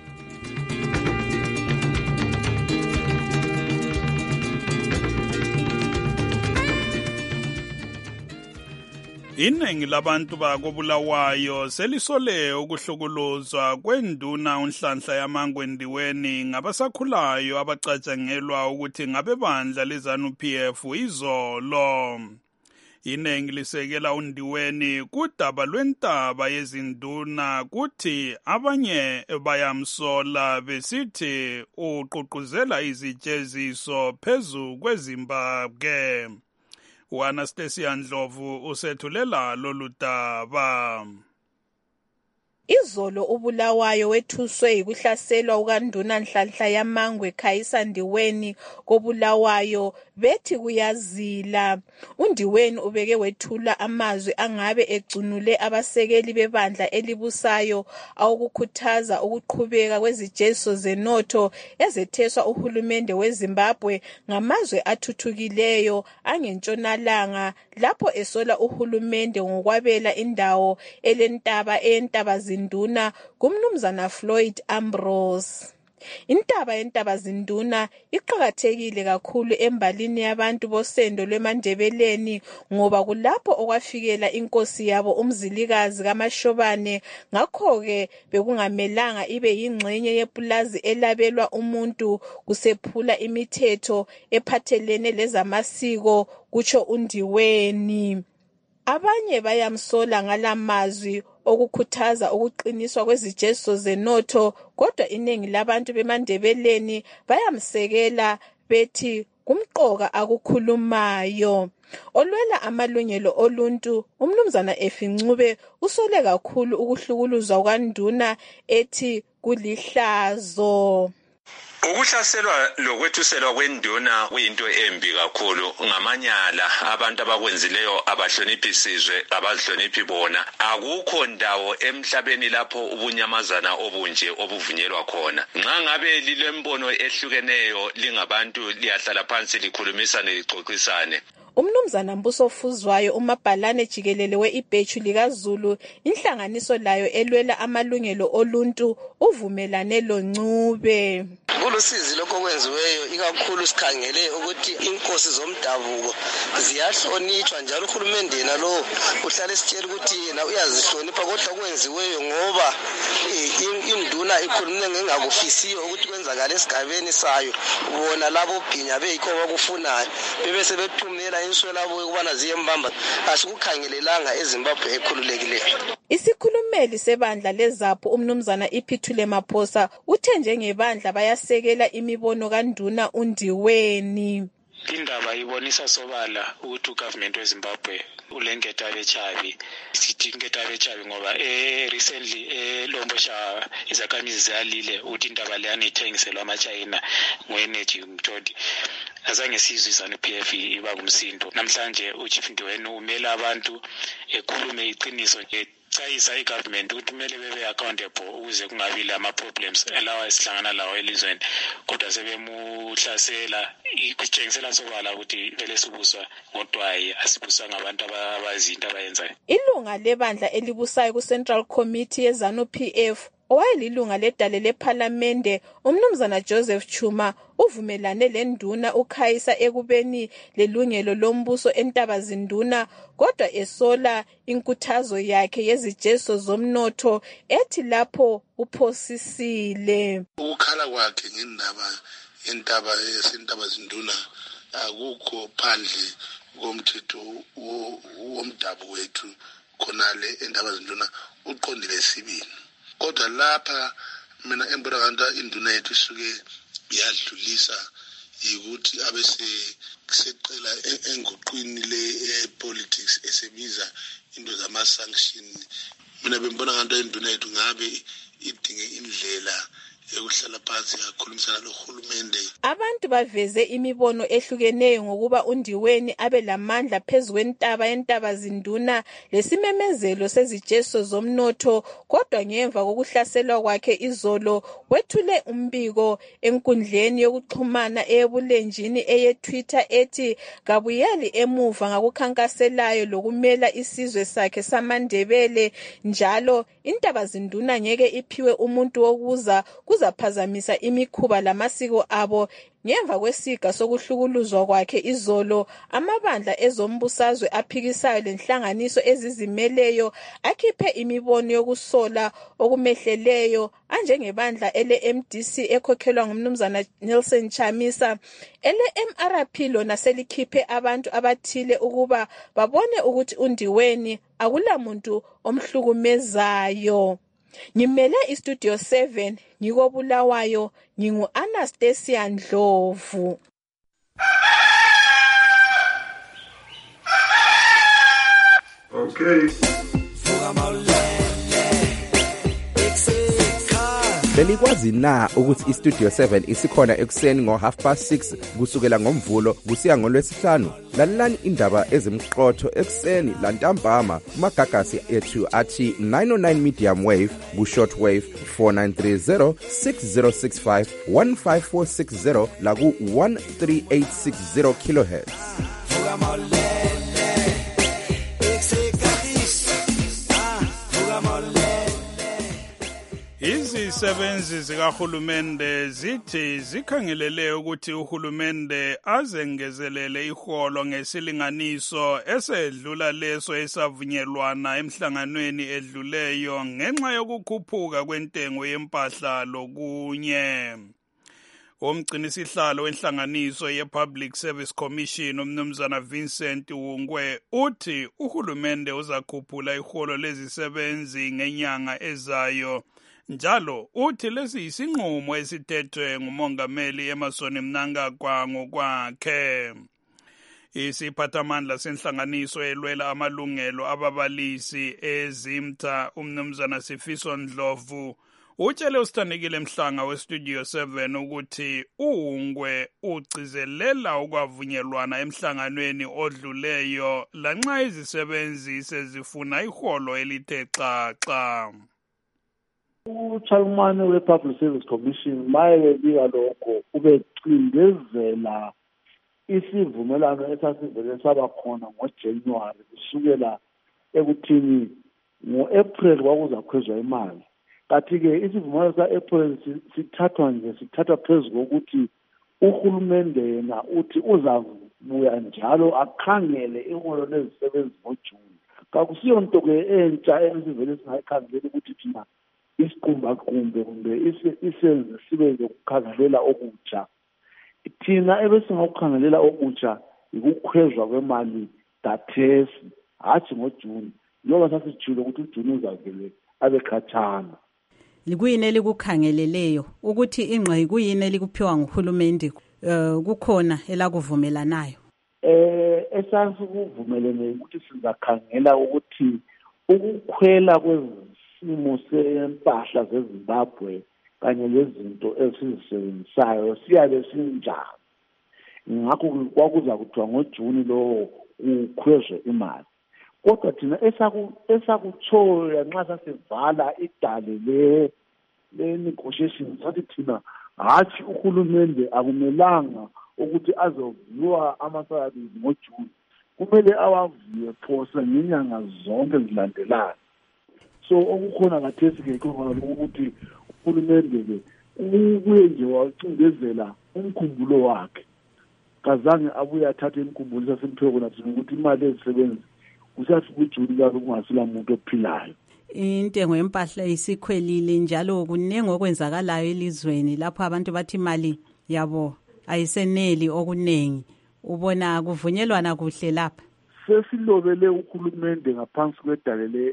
Iningi labantu bakoBulawayo selisole ukuhlukuluzwa kwenduna uNhlanhla yaMangwendiweni ngabasakhulayo abacatshangelwa ukuthi ngabebandla leZANU-PF izolo. Iningi lisekela uNdiweni kudaba lwentaba yezinduna kuthi abanye bayamsola besithi uququzela izijeziso phezu kweZimbabwe. uAnastasia Ndlovu usethulela lolu daba. Izolo uBulawayo wethuswe yikuhlaselwa ukanduna Nhlanhla yaMangwe Khayisa Ndiweni koBulawayo bethi kuyazila. uNdiweni ubeke wethula amazwi angabe egcunule abasekeli bebandla elibusayo awukukhuthaza ukuqhubeka kwezijeziso zenotho ezetheswa uhulumende weZimbabwe ngamazwe athuthukileyo angentshonalanga, lapho esola uhulumende ngokwabela indawo eyentaba zinduna kumnumzana Floyd Ambrose. Intaba zinduna iqhakathekile kakhulu embalini yabantu bosendo lweMandebeleni ngoba kulapho okwafikela inkosi yabo umzilikazi kaMashobane. Ngakho-ke bekungamelanga ibe yingxenye yepulazi elabelwa umuntu kusephula imithetho ephathelene lezamasiko, kutsho uNdiweni. Abanye bayamsola ngalamazwi okukhuthaza ukuqiniswa kwezijeziso zenotho, kodwa iningi labantu beMandebeleni bayamsekela bethi kumqoka akukhulumayo. Olwela amalungelo oluntu umnumzana Effie Ncube usole kakhulu ukuhlukuluzwa kwanduna ethi kulihlazo. Ukuhlaselwa lokwethuselwa kwenduna kuyinto embi kakhulu ngamanyala abantu abakwenzileyo abahloniphi isizwe abazihloniphi bona. Akukho ndawo emhlabeni lapho ubunyamazana obunje obuvunyelwa khona. Nxa ngabe lilembono ehlukeneyo lingabantu liyahlala phansi likhulumisane lixoxisane. Umnumzana Mbuso Fuzwayo umabhalane jikelele we-Ibhechu likaZulu inhlanganiso layo elwela amalungelo oluntu uvumelane loNcube. Kulusizi lokho kwenziweyo ikakhulu sikhangele ukuthi inkosi zomdabuko ziyahlonitshwa njalo uhulumende nalo uhlale esitshela ukuthi yena uyazihlonipha kodwa kwenziweyo ngoba induna ikhulume ngengakufisiyo ukuthi kwenzakala esigabeni sayo bona labo bhinya beyikho bakufunayo bebese bethumela inswelabo ukubana ziyembamba asikukhangelelanga eZimbabwe ekhululekileyo. Isikhulumeli sebandla leZAPHU umnumzana Iphithule Maphosa uthe njengebandla bayasekela imibono kaNduna uNdiweni. Indaba ibonisa sobala ukuthi ugovernment weZimbabwe ulengetabe chabi sithi ngetabe chabi ngoba recently Lombosha izakhamizi zalile ukuthi indaba le yanithengiselwa amaChina ngoenergy umthodi azange sizwe ZANU-PF iba kumsindo. Namhlanje uChief Ndiweni umela abantu ekhulume iqiniso chayisa igovernment ukuthi kumele bebe accountable ukuze kungabi lama problems alawa esihlangana lawo elizweni kodwa sebemuhlasela ikutshengisela sobala ukuthi vele sibuswa ngodwayi asibuswa ngabantu abazinto abayenzayo. Ilunga lebandla elibusayo ku-Central Committee yeZANU-PF owayelilunga ledale lephalamende umnumzana Joseph Chuma uvumelane lenduna ukhayisa ekubeni lelungelo lombuso eNtabazinduna kodwa esola inkuthazo yakhe yezijeso zomnotho ethi lapho uphosisile. Ukukhala kwakhe ngendaba yentaba yeNtabazinduna akukho phandle komthetho womdabu wethu khonale eNtabazinduna uqondile sibini. Kodwa lapha mina embona kanti induna yethu isuke yadlulisa ukuthi abeseqela enguqwini le-politics esebiza into zama-sanction. Mina bembona kanti induna yethu ngabe idinge indlela ekuhlala phansi yakhulumisana lohulumende. Abantu baveze imibono ehlukeneyo ngokuba uNdiweni abe lamandla phezu kwentaba yeNtabazinduna lesimemezelo sezijeso zomnotho kodwa ngemva kokuhlaselwa kwakhe izolo wethule umbiko enkundleni yokuxhumana eyebulenjini eyeTwitter ethi kabuyeli emuva ngakukhankaselayo lokumela isizwe sakhe samaNdebele njalo iNtabazinduna ngeke iphiwe umuntu wokuza kuzaphazamisa imikhuba lamasiko abo. Ngemva kwesiga sokuhlukuluzwa kwakhe izolo amabandla ezombusazwe aphikisayo lenhlanganiso ezizimeleyo akhiphe imibono yokusola okumehleleyo anjengebandla ele-MDC ekhokhelwa ngumnumzana Nelson Chamisa. Ele-MRP lona selikhiphe abantu abathile ukuba babone ukuthi uNdiweni akulamuntu omhlukumezayo. Ngimele iStudio 7 ngikobulawayo ngingu-Anastasia Ndlovu. Okay. Belikwazi na ukuthi iStudio 7 isikhona ekuseni ngo6:30 kusukela ngoMvulo kusiya ngoLwesihlanu? Lalelani indaba ezimqotho ekuseni lantambama kumagagasi ethu athi 909 medium wave ku-short wave 4930 6065 15460 la ku-13860 kilohertz. Izisebenzi zikahulumende zithi zikhangelele ukuthi uhulumende azengezelele iholo ngesilinganiso esedlula leso esavunyelwana emhlanganweni edluleyo ngenxa yokukhuphuka kwentengo yempahla lokunye. Umgcinisihlalo wenhlanganiso ye-Public Service Commission umnumzana Vincent Wungwe uthi uhulumende uzakhuphula iholo lezisebenzi ngenyanga ezayo. Njalo uthi lesi isinqumo esithethwe ngumongameli Emmerson Mnangagwa ngokwakhe. Isiphathamandla senhlanganiso elwela amalungelo ababalisi eZimta umnumzana Sifiso Ndlovu Utshele usithandekile Mhlanga weStudio 7 ukuthi uHungwe ugcizelela ukwavunyelwana emhlanganweni odluleyo lanxa izisebenzi sezifuna iholo elithe xaxa. uChalmane we-Public Service Commission mayebika lokho ubecindezela isivumelano esasivele saba khona ngoJanuary kusukela ekuthini ngo-April kwakuzakhwezwa imali. Kathi-ke isivumelwano sa-April sithathwa phezu kokuthi uhulumende yena uthi uzabuya njalo akhangele iholo lezisebenzi ngoJuni. Kakusiyo nto-ke entsha esivele singayikhangeli ukuthi thina isiqumbaqumbe kumbe isenze sibe lokukhangelela okutsha. Thina ebesingakukhangelela okutsha ukukhwezwa kwemali dathesi hathi ngoJuni. Njengoba sasijule ukuthi uJuni uzavele abe khatshana. Likuyini elikukhangeleleyo ukuthi ingqe kuyini elikuphiwa nguhulumende kukhona elakuvumelanayo? Esasikuvumelene ukuthi sizakhangela ukuthi ukukhwela kwezimo sempahla zeZimbabwe kanye lezinto esizisebenzisayo siyabe sinjani. Ngakho kwakuza kuthiwa ngoJuni lo kukhwezwe imali. Kodwa thina esakuthola nxa sasivala idale le-negotiation sathi thina hathi uhulumende akumelanga ukuthi azoviwa amasalaries ngoJuni. Kumele awaviwe phose ngenyanga zonke zilandelana. So okukhona kathesi-ke khona ukuthi uhulumende-ke ubuye nje wacindezela umkhumbulo wakhe. Kazange abuye athathe imkhumbulo sasemthwe kona ukuthi imali ezisebenzi kusafika uJuni lapho kungasila muntu ophilayo. Intengo yempahla isikhwelile njalo kuningi okwenzakalayo elizweni lapho abantu bathi imali yabo ayiseneli okuningi. Ubona kuvunyelwana kuhle lapha? Sesilobele uhulumende ngaphansi kwedale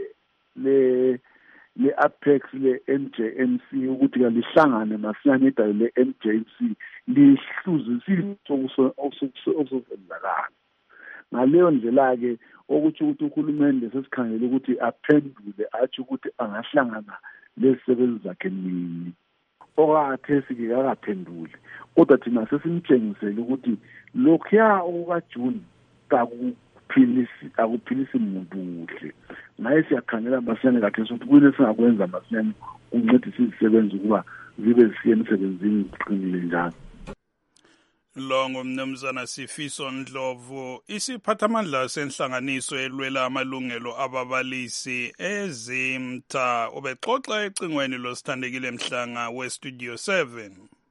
le-Apex le-NJMC ukuthi kalihlangane masinyane idale le-NJMC lihluzisise okusenzakala. Ngaleyo ndlela-ke okuthi uhulumende sesikhangele ukuthi aphendule athi ukuthi angahlangana lezisebenzi zakhe nini. Okakathesi-ke kakaphendule. Kodwa thina sesimtshengisele ukuthi lokhuya okukaJuni akuphilisi muntu kuhle. Naye siyakhangela masinyane kathesi ukuthi kuyini esingakwenza masinyane ukuncedisa izisebenzi ukuba zibe zisiye emsebenzini ziqinile njalo. Lo ngumnumzana Sifiso Ndlovu, isiphathamandla senhlanganiso elwela amalungelo ababalisi eZimta, ubexoxa ecingweni losithandekile Mhlanga weStudio 7.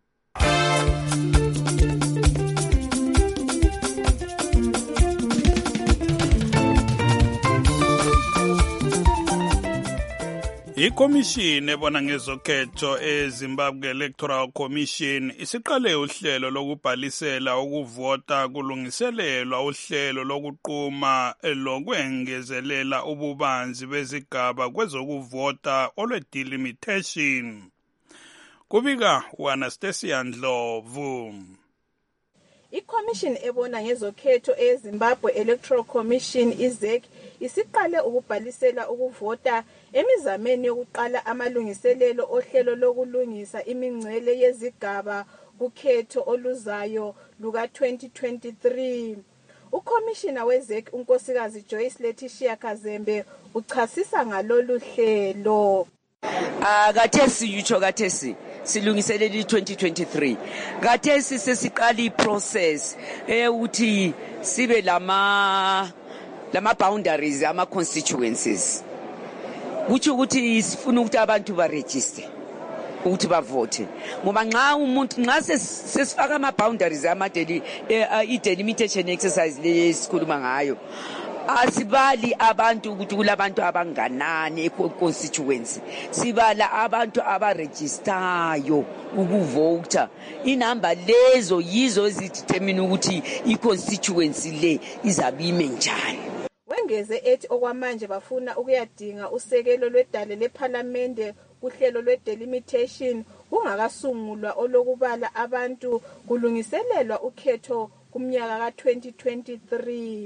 Ikomishini ebona ngezokhetho eZimbabwe Electoral Commission isiqale uhlelo lokubhalisela ukuvota kulungiselelwa uhlelo lokuquma lokwengezelela ububanzi bezigaba kwezokuvota olwe-delimitation. Kubika uAnastasia Ndlovu. Ikomishini ebona ngezokhetho eZimbabwe Electoral Commission iZEC isiqale ukubhalisela ukuvota emizameni yokuqala amalungiselelo ohlelo lokulungisa imingcele yezigaba kukhetho oluzayo luka-2023. Ukomishina weZEC unkosikazi Joyce Letitia Kazembe uchasisa ngalolu hlelo. Kathesi yutsho kathesi silungiselela i-2023. Kathesi sesiqala i-process ukuthi sibe lama boundaries ama constituencies. Kutsho ukuthi sifuna ukuthi abantu baregister ukuthi bavote. Ngoba nxa sesifaka ama boundaries i-delimitation exercise lesikhuluma ngayo. Asibali abantu ukuthi kulabantu abanganani e-constituency. Sibala abantu abaregistayo ukuvota. Inamba lezo yizo ezidetermine ukuthi i-constituency le izabime njani. Wengeze ethi okwamanje bafuna ukuyadinga usekelo lwedale lePhalamende kuhlelo lwe-delimitation kungakasungulwa olokubala abantu kulungiselelwa ukhetho kumnyaka ka-2023.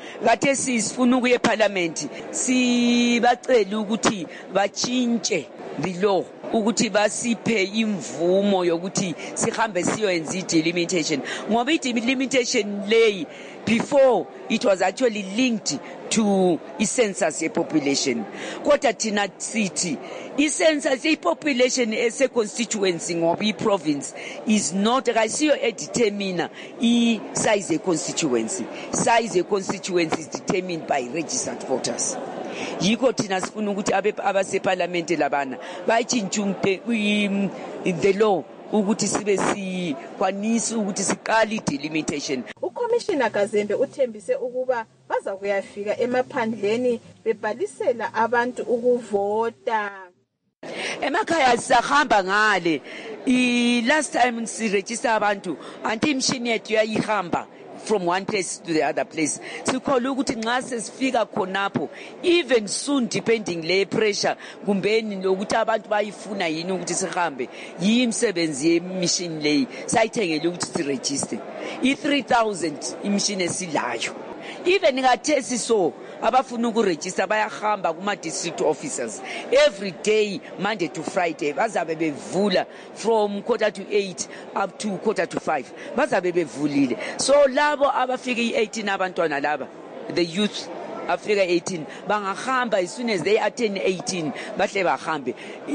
Kathesi sifuna ukuye eParliament sibacela ukuthi batshintshe the law ukuthi basiphe imvumo yokuthi sihambe siyoyenza i-delimitation ngoba i-delimitation lay before it was actually linked to i-census ye-population kodwa thina sithi i-census ye-population ese-constituency ngoba i-province is not kayisiyo edetermina i-size ye-constituency. Size ye-constituency is determined by registered voters. Yikho thina sifuna ukuthi abaseparlamente labana bayitshintshe the law ukuthi sibe sikwanisa ukuthi siqale i-delimitation. uCommissioner Kazembe uthembise ukuba baza kuyafika emaphandleni bebhalisela abantu ukuvota. Emakhaya sisahamba ngale last time siregister abantu anti imshini yethu yayihamba from one place to the other place. Sikholwa ukuthi nxa sesifika khonapho even soon depending le pressure kumbeni lokuthi abantu bayifuna yini ukuthi sihambe yimsebenzi yemishini leyi sayithengele ukuthi siregister i-3000 imishini esilayo. Even ngathesi so abafuna ukuregister bayahamba kuma district officers every day Monday to Friday bazabe bevula from 4:45 up to 4:45 bazabe bevulile. So labo abafika i-18 abantwana laba the youth afika 18 bangahamba as soon as they attain 18 bahle bahambe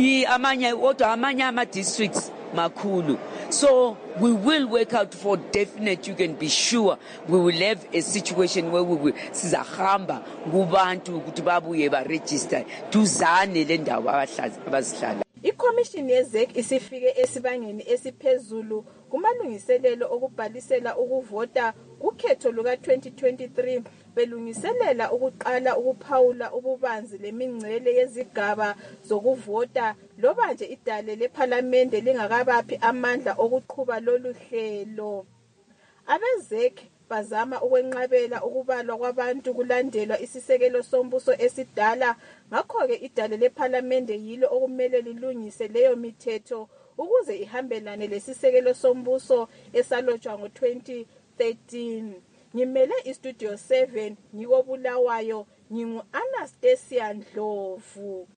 amanye ama districts makhulu. So we will work out for definite, you can be sure we will have a situation where we will sizahamba kubantu ukuthi babuye ba register duzane le ndawo abazihlala. iCommission yeZEC isifike esibangeni esiphezulu kumalungiselelo okubhalisela ukuvota kukhetho luka 2023 belungiselela ukuqala ukuphawula ububanzi lemingcele yezigaba zokuvota loba nje idale leParliament lingakabaphi amandla okuqhuba lolu hlelo. AbeZEC bazama ukwenqabela ukubalwa kwabantu kulandelwa isisekelo sombuso esidala ngakho ke idale leParliament yilo okumele lilungise leyo mithetho ukuze ihambelane lesisekelo sombuso esalotshwa ngo-2013. Ngimele iStudio 7 ngikobulawayo ngingu-Anastasia Ndlovu.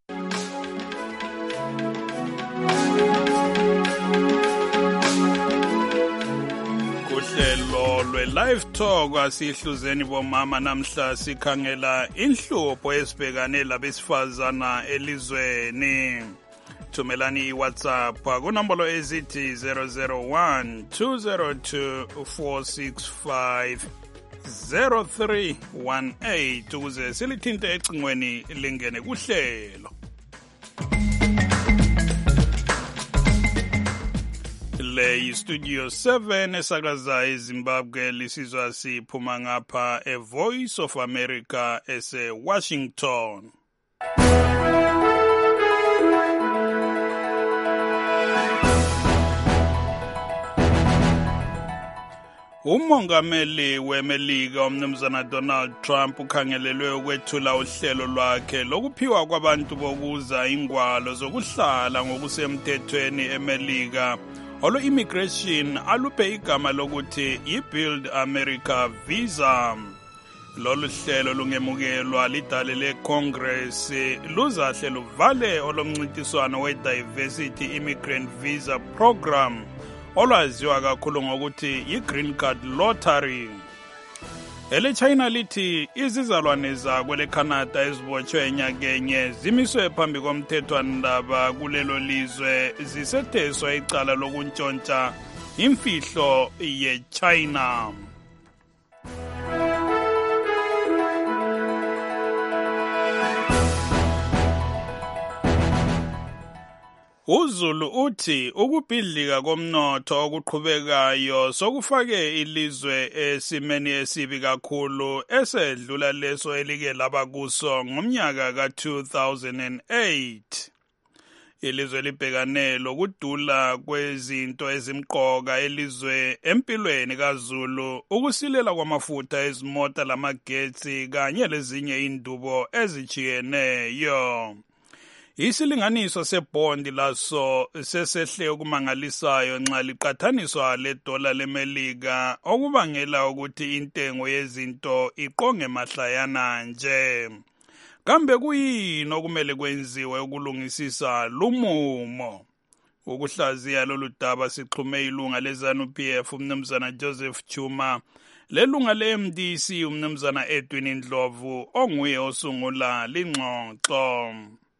Kuhlelo lwe-Live Talk asihluzeni bomama namhla sikhangela inhlupho esibhekane labesifazana elizweni. Thumelani iWhatsApp kunombolo ezithi 001 202 465 0318 ukuze silithinte ecingweni lingene kuhlelo. Le Studio 7 esakaza eZimbabwe lisizwa siphuma ngapha eVoice of America ese-Washington. Umongameli weMelika umnumzana Donald Trump ukhangelelwe ukwethula uhlelo lwakhe lokuphiwa kwabantu bokuza ingwalo zokuhlala ngokusemthethweni eMelika olo immigration aluphe igama lokuthi i-Build America Visa. Lolu hlelo lungemukelwa lidale leCongress luzahle luvale olomncintiswano we-Diversity Immigrant Visa Program olwaziwa kakhulu ngokuthi yi-Green Card Lottery. EleChina lithi izizalwane zakwele Canada ezibotshwe enyakenye zimiswe phambi komthethwandaba kulelo lizwe zisetheswa icala lokuntshontsha imfihlo yeChina. uZulu uthi ukubhidlika komnotho okuqhubekayo sokufake ilizwe esimeni esibi kakhulu esedlula leso elike laba kuso ngomnyaka ka-2008. Ilizwe libhekane lokudula kwezinto ezimqoka elizwe empilweni kaZulu, ukusilela kwamafutha ezimota lamagetsi kanye lezinye indubo ezijiyeneyo. Isilinganiso sebhondi laso sesehle okumangalisayo nxa liqathaniswa ledola leMelika, okubangela ukuthi intengo yezinto iqonge mahlayana nje. kambe kuyini okumele kwenziwe ukulungisisa lumumo? Ukuhlaziya lolu daba sixhume ilunga leZANU-PF umnumzana Joseph Chuma lelunga le-MDC umnumzana Edwin Ndlovu onguye osungula lingxoxo.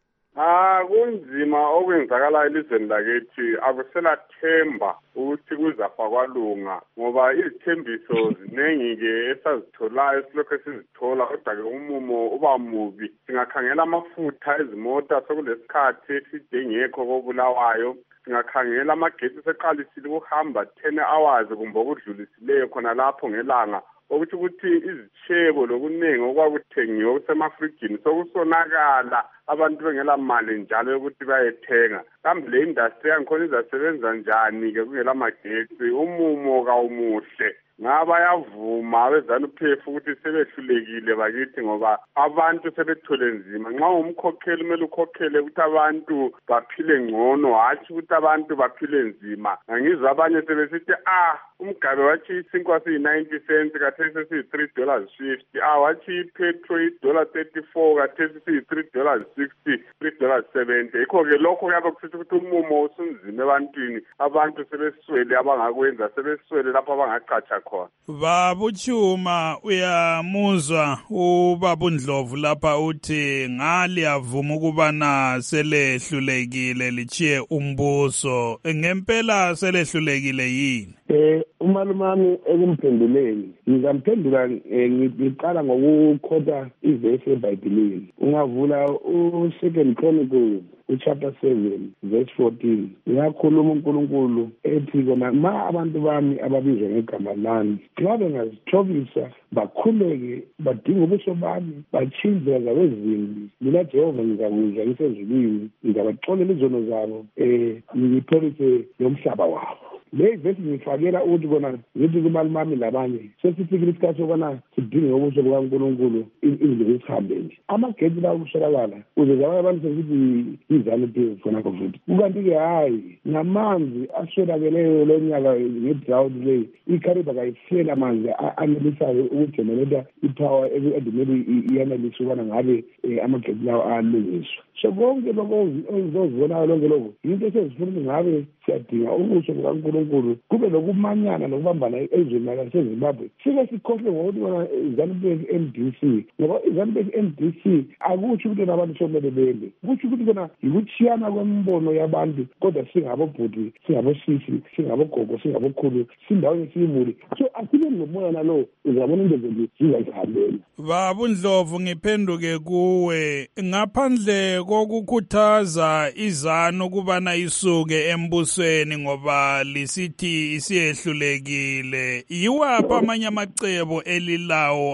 Kunzima okwenzakala elizweni lakithi, akuselathemba ukuthi kuzafa kwalunga ngoba izithembiso ziningi-ke esazitholayo esilokhu esizithola, kodwa-ke umumo uba mubi. Singakhangela amafutha ezimota sekulesikhathi eside ngekho kobulawayo, singakhangela amagesi seqalisile ukuhamba 10 hours kumbe okudlulisileyo khona lapho ngelanga, ukuthi izitshebo lokuningi okwakuthengiwe kusemafrijini sokusonakala, abantu bengela mali njalo yokuthi bayethenga. Kambe le industry yangikhona izasebenza njani-ke kungela magesi? Umumo kawumuhle. Ngaba yavuma abeZANU-PF ukuthi sebehlulekile bakithi ngoba abantu sebethole nzima. Nxa umkhokheli kumele ukhokhele ukuthi abantu baphile ngcono, hatshi ukuthi abantu baphile nzima. Ngizwa abanye sebesithi umgabe wathi isinkwa siyi-90 cents kathesi siyi-$3.50. Wathi ipetrol $34 kathesi siyi-$3.60, $3.70. Yikho-ke lokho kuyabe kusithi ukuthi umumo usunzima ebantwini. Abantu sebeswele abangakwenza, sebeswele lapho abangaqatsha khona. Baba Chuma, uyamuzwa ubaba Ndlovu lapha uthi ngali avuma ukubana selehlulekile lichiye umbuso. Ngempela selehlulekile yini? Umalumami ekumphenduleni ngizamphendula ngiqala ngokukhotha ivesi eBhayibhelini. Ungavula u2 Chronicles chapter 7 verse 14. Uyakhuluma uNkulunkulu ethi kona ma abantu bami ababizwa ngegama lami nxa bengazithobisa bakhuleke badinga ubuso bami batshinze zabezimbi, mina Jehova ngizakuzwa ngisezulwini, ngizabaxolela izono zabo ngiphelise nomhlaba wabo. Le vesi ngifakela ukuthi kona ngithi kumalumami labanye sesifikile isikhathi sokubana sidinge ubuso bukaNkulunkulu indlu esihambeni. Amagedi lawo kuswelakala ukuze abanye abantu sesithi iZANU-PF khonapho futhi. Kukanti-ke hayi namanzi aswelakeleyo lo nyaka nge-drought leyi iCaribe kayisiyela amanzi anelisayo ukujenereta ipower edimele iyanelisa ukubana ngabe amagedi lawo alungiswa. So konke lokho ozibonayo lonke lokho yinto esezifuna ukuthi ngabe siyadinga ubuso bukaNkulunkulu kube lokumanyana nokubambana ezweni laseZimbabwe. Sike sikhohle ngokuthi bona iZANU-PF MDC ngoba iZANU-PF MDC akutsho ukuthi nabantu somele bende, kutsho ukuthi bona yikuchiyana kwembono yabantu, kodwa singabobhuti, singabosisi, singabogogo, singabokhulu, sindawonye siyimuli. So asibe nomoya nalo uzabona into ezinto zingazihambela. Baba Ndlovu, ngiphenduke kuwe, ngaphandle kokukhuthaza iZANU ukubana isuke embusweni ngoba lisithi isiyehlulekile, yiwaphi amanye amacebo elilawo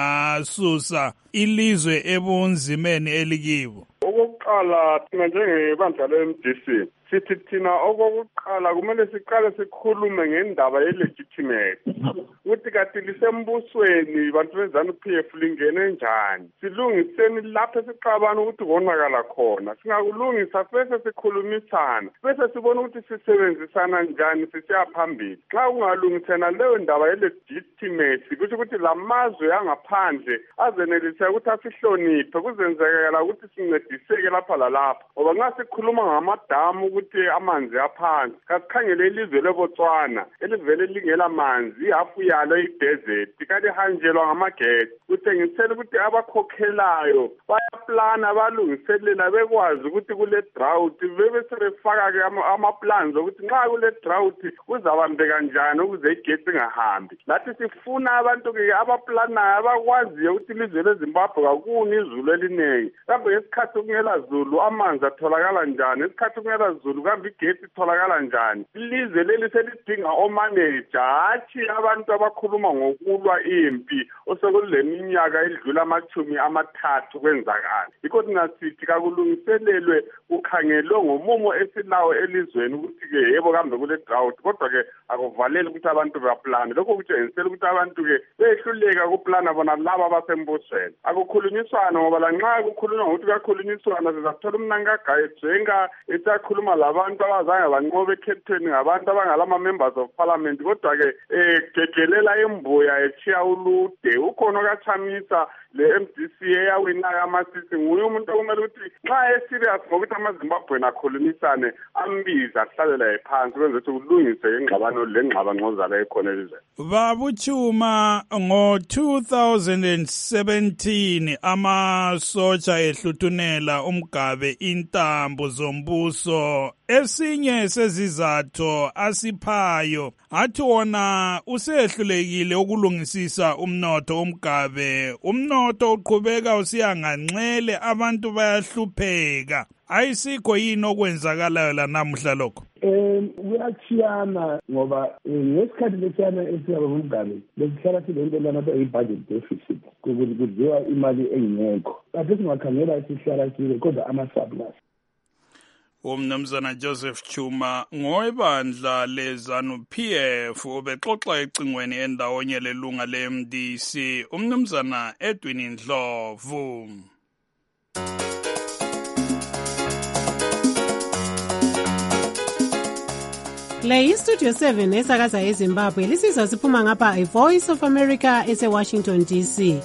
angasusa ilizwe ebunzimeni elikibo? Okokuqala, thina njengebandla le-MDC sithi thina okokuqala kumele siqale sikhulume ngendaba ye-legitimacy, ukuthi kati lisembusweni bantu beZANU-PF lingene njani, silungiseni lapho esiqabana ukuthi konakala khona. Singakulungisa bese sikhulumisana, bese sibona ukuthi sisebenzisana njani sisiya phambili. Xa kungalungisena leyo ndaba ye-legitimacy kusho ukuthi lamazwe angaphandle azenelise ukuthi asihloniphe, kuzenzekela ukuthi sincediseke lapha lalapha. Ngoba nxa sikhuluma ngamadamu ukuthi amanzi aphansi, kasikhangele ilizwe leBotswana elivele lingela manzi, ihafu yalo idesert, kanti hanjelwa ngamagesi. Kuthengisela ukuthi abakhokhelayo bayaplana, balungiselela, bekwazi ukuthi kule drought bebese befaka-ke amaplans ukuthi nxa kule drought kuzabambeka njani ukuze igesi ingahambi. Lathi sifuna abantu-ke abaplanayo abakwaziyo ukuthi ilizwe leZimbabwe akuni izulu eliningi, kambe ngesikhathi kungela zulu amanzi atholakala njani, ngesikhathi kungela zulu kambe igesi itholakala njani. Ilizwe leli selidinga omaneja, hatshi abantu abakhuluma ngokulwa impi osekule minyaka edlula 30 kwenzakala. Yikho thingasithi kakulungiselelwe kukhangelwe ngomumo esilawo elizweni ukuthi-ke yebo kambe kule drought, kodwa-ke akuvaleli ukuthi abantu baplane. Lokho kutshengisela ukuthi abantu-ke behluleka kuplana bona laba abasembusweni. Akukhulunyiswana ngoba lanxa kukhulunywa ngokuthi kuyakhulunyiswana sizathola umnankagayi ejenga esakhuluma labantu abazange banqobe ekhethweni ngabantu abangalama-members of parliament, kodwa-ke gegelela embuya echiya ulude ukhona okachamisa le MDC eyawinayo amasisi. Nguye umuntu okumele ukuthi nxa eserious ngokuthi amaZimbabwe akhulumisane ambiza ahlalela phansi kwenze ukuthi kulungise ingxabano lengxabangqozala ekhona elizweni. Babuchuma ngo-2017 amasotsha ehluthunela umgabe intambo zombuso. Esinye sezizathu asiphayo athi wona usehlulekile ukulungisisa umnotho umgabe. Umnotho uqhubeka usiyanganxele, abantu bayahlupheka. Ayisikho yini okwenzakalayo la namuhla lokho? Kuyachiyana ngoba ngesikhathi lesiyana esiyaba ngumgabe besihlala silento lana i-budget deficit, kudliwa imali engekho. Kade singakhangela sihlala sile kodwa ama-surplus. Umnumzana Joseph Chuma ngowebandla leZANU-PF ubexoxa ecingweni endawonye lelunga le-MDC umnumzana Edwin Ndlovu. Le iStudio 7 esakaza eZimbabwe lisizwa siphuma ngapha iVoice of America ese-Washington DC.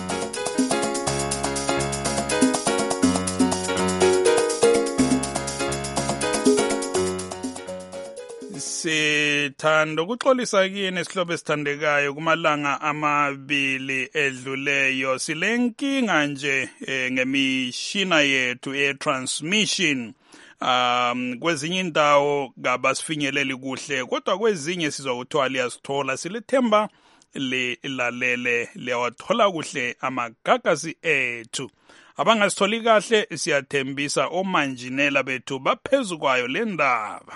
Sithanda ukuxolisa kini esihlobo esithandekayo kumalanga amabili edluleyo. Silenkinga nje ngemishina yethu e-transmission. Kwezinye indawo kabasifinyeleli kuhle kodwa kwezinye sizwa kuthiwa liyasithola. Silethemba lilalele liyawathola kuhle amagagasi ethu. Abangasitholi kahle siyathembisa omanjinela bethu baphezu kwayo le ndaba.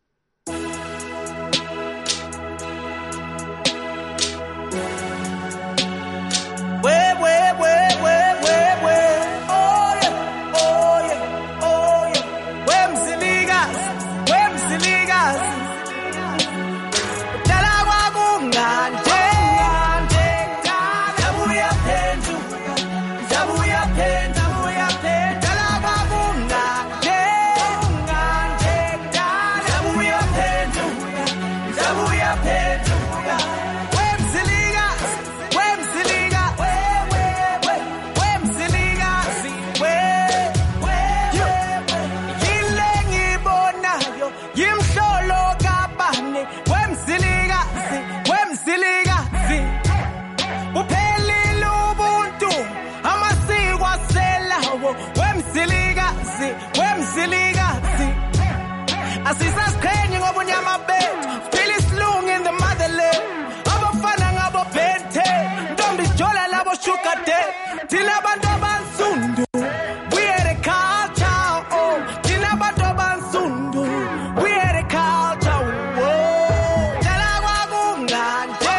Asisasiqhenye ngobunyama bethu, phila isilungu in the motherland. Abafana ngabo phente, ntombi sijola labo sugar daddy. Thina abantu abansundu, we are the culture. Oh, thina abantu abansundu, we are the culture. Oh, tala kwakungande,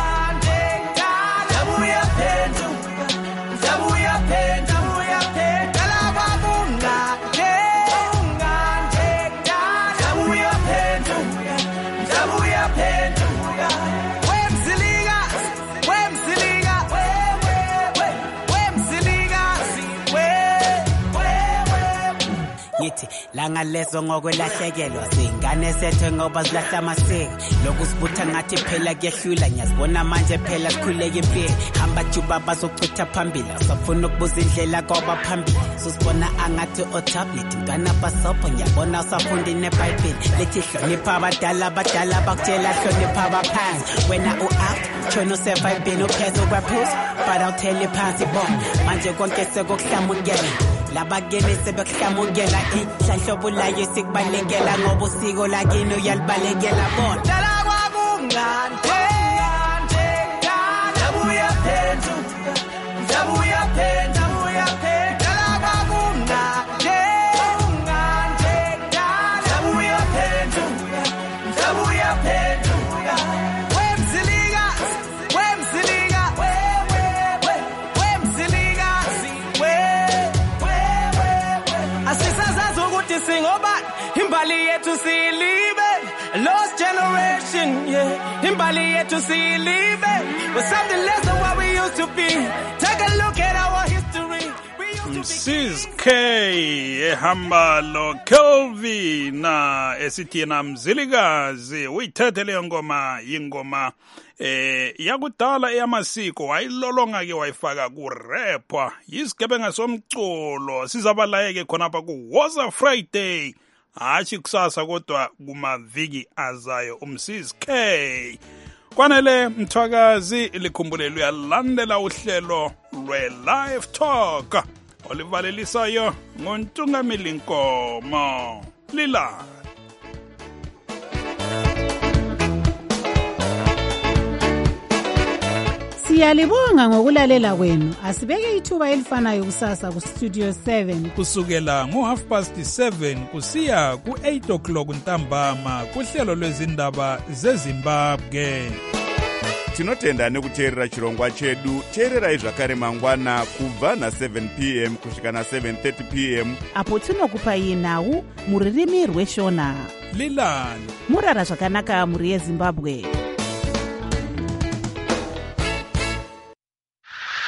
jabuya phente, jabuya phente, jabuya phente. Tala kwakungande. Langa lezo ngokwelahlekelwa singane sethu ngoba zilahla amasiko lokusibutha ngathi phela kuyehlula ngiyazibona manje phela sikhuleke impilo hamba juba bazochitha phambili safuna ukubuza indlela ngoba phambili sosibona angathi otablet ngana basopho ngiyabona usafunda neBhayibheli lethi hlonipha abadala bakutshela hlonipha abaphansi wena u-act tshona usurviving uphethe kwaphuza but awutheli phansi bona manje konke sekukuhlamukela labakene sebekuhlamukela inhlanhlobo layo sikubalekela ngoba usiko lakini uyalibalekela bona dala kwakungande jabuya phendu jabuya phendu jabuya phendu dala kwakungande jabuya phendu jabuya phendu singoba imbali yethu silibe lost generation yeah imbali yethu silibe we're something less than what we used to be take a look at our history. Mrs K ehamba lo Kelvina esithi yena Mzilikazi uyithethe leyo ngoma ingoma yakudala eyamasiko wayilolonga ke wayifaka ku rapper yisigebenga somculo sizabalayeke khonapha ku Woza Friday hashi kusasa kodwa kumaviki azayo Mrs K. Kwanele Mthwakazi likhumbulelo uyalandela uhlelo lwe-Live Talk olivalelisayo ngoNtungamili Nkomo Lila. Siyalibonga ngokulalela kwenu. Asibeke ithuba elifanayo kusasa ku Studio 7 kusukela ngo7:30 kusiya ku8 o'clock ntambama kuhlelo lwezindaba zeZimbabwe. Tinotenda nekuteerera chirongwa chedu. Teererai zvakare mangwana kubva na7 p.m. kusvika na7:30 p.m. apo tinokupai nhau muririmi rweshona. Lilani murara zvakanaka muri yeZimbabwe.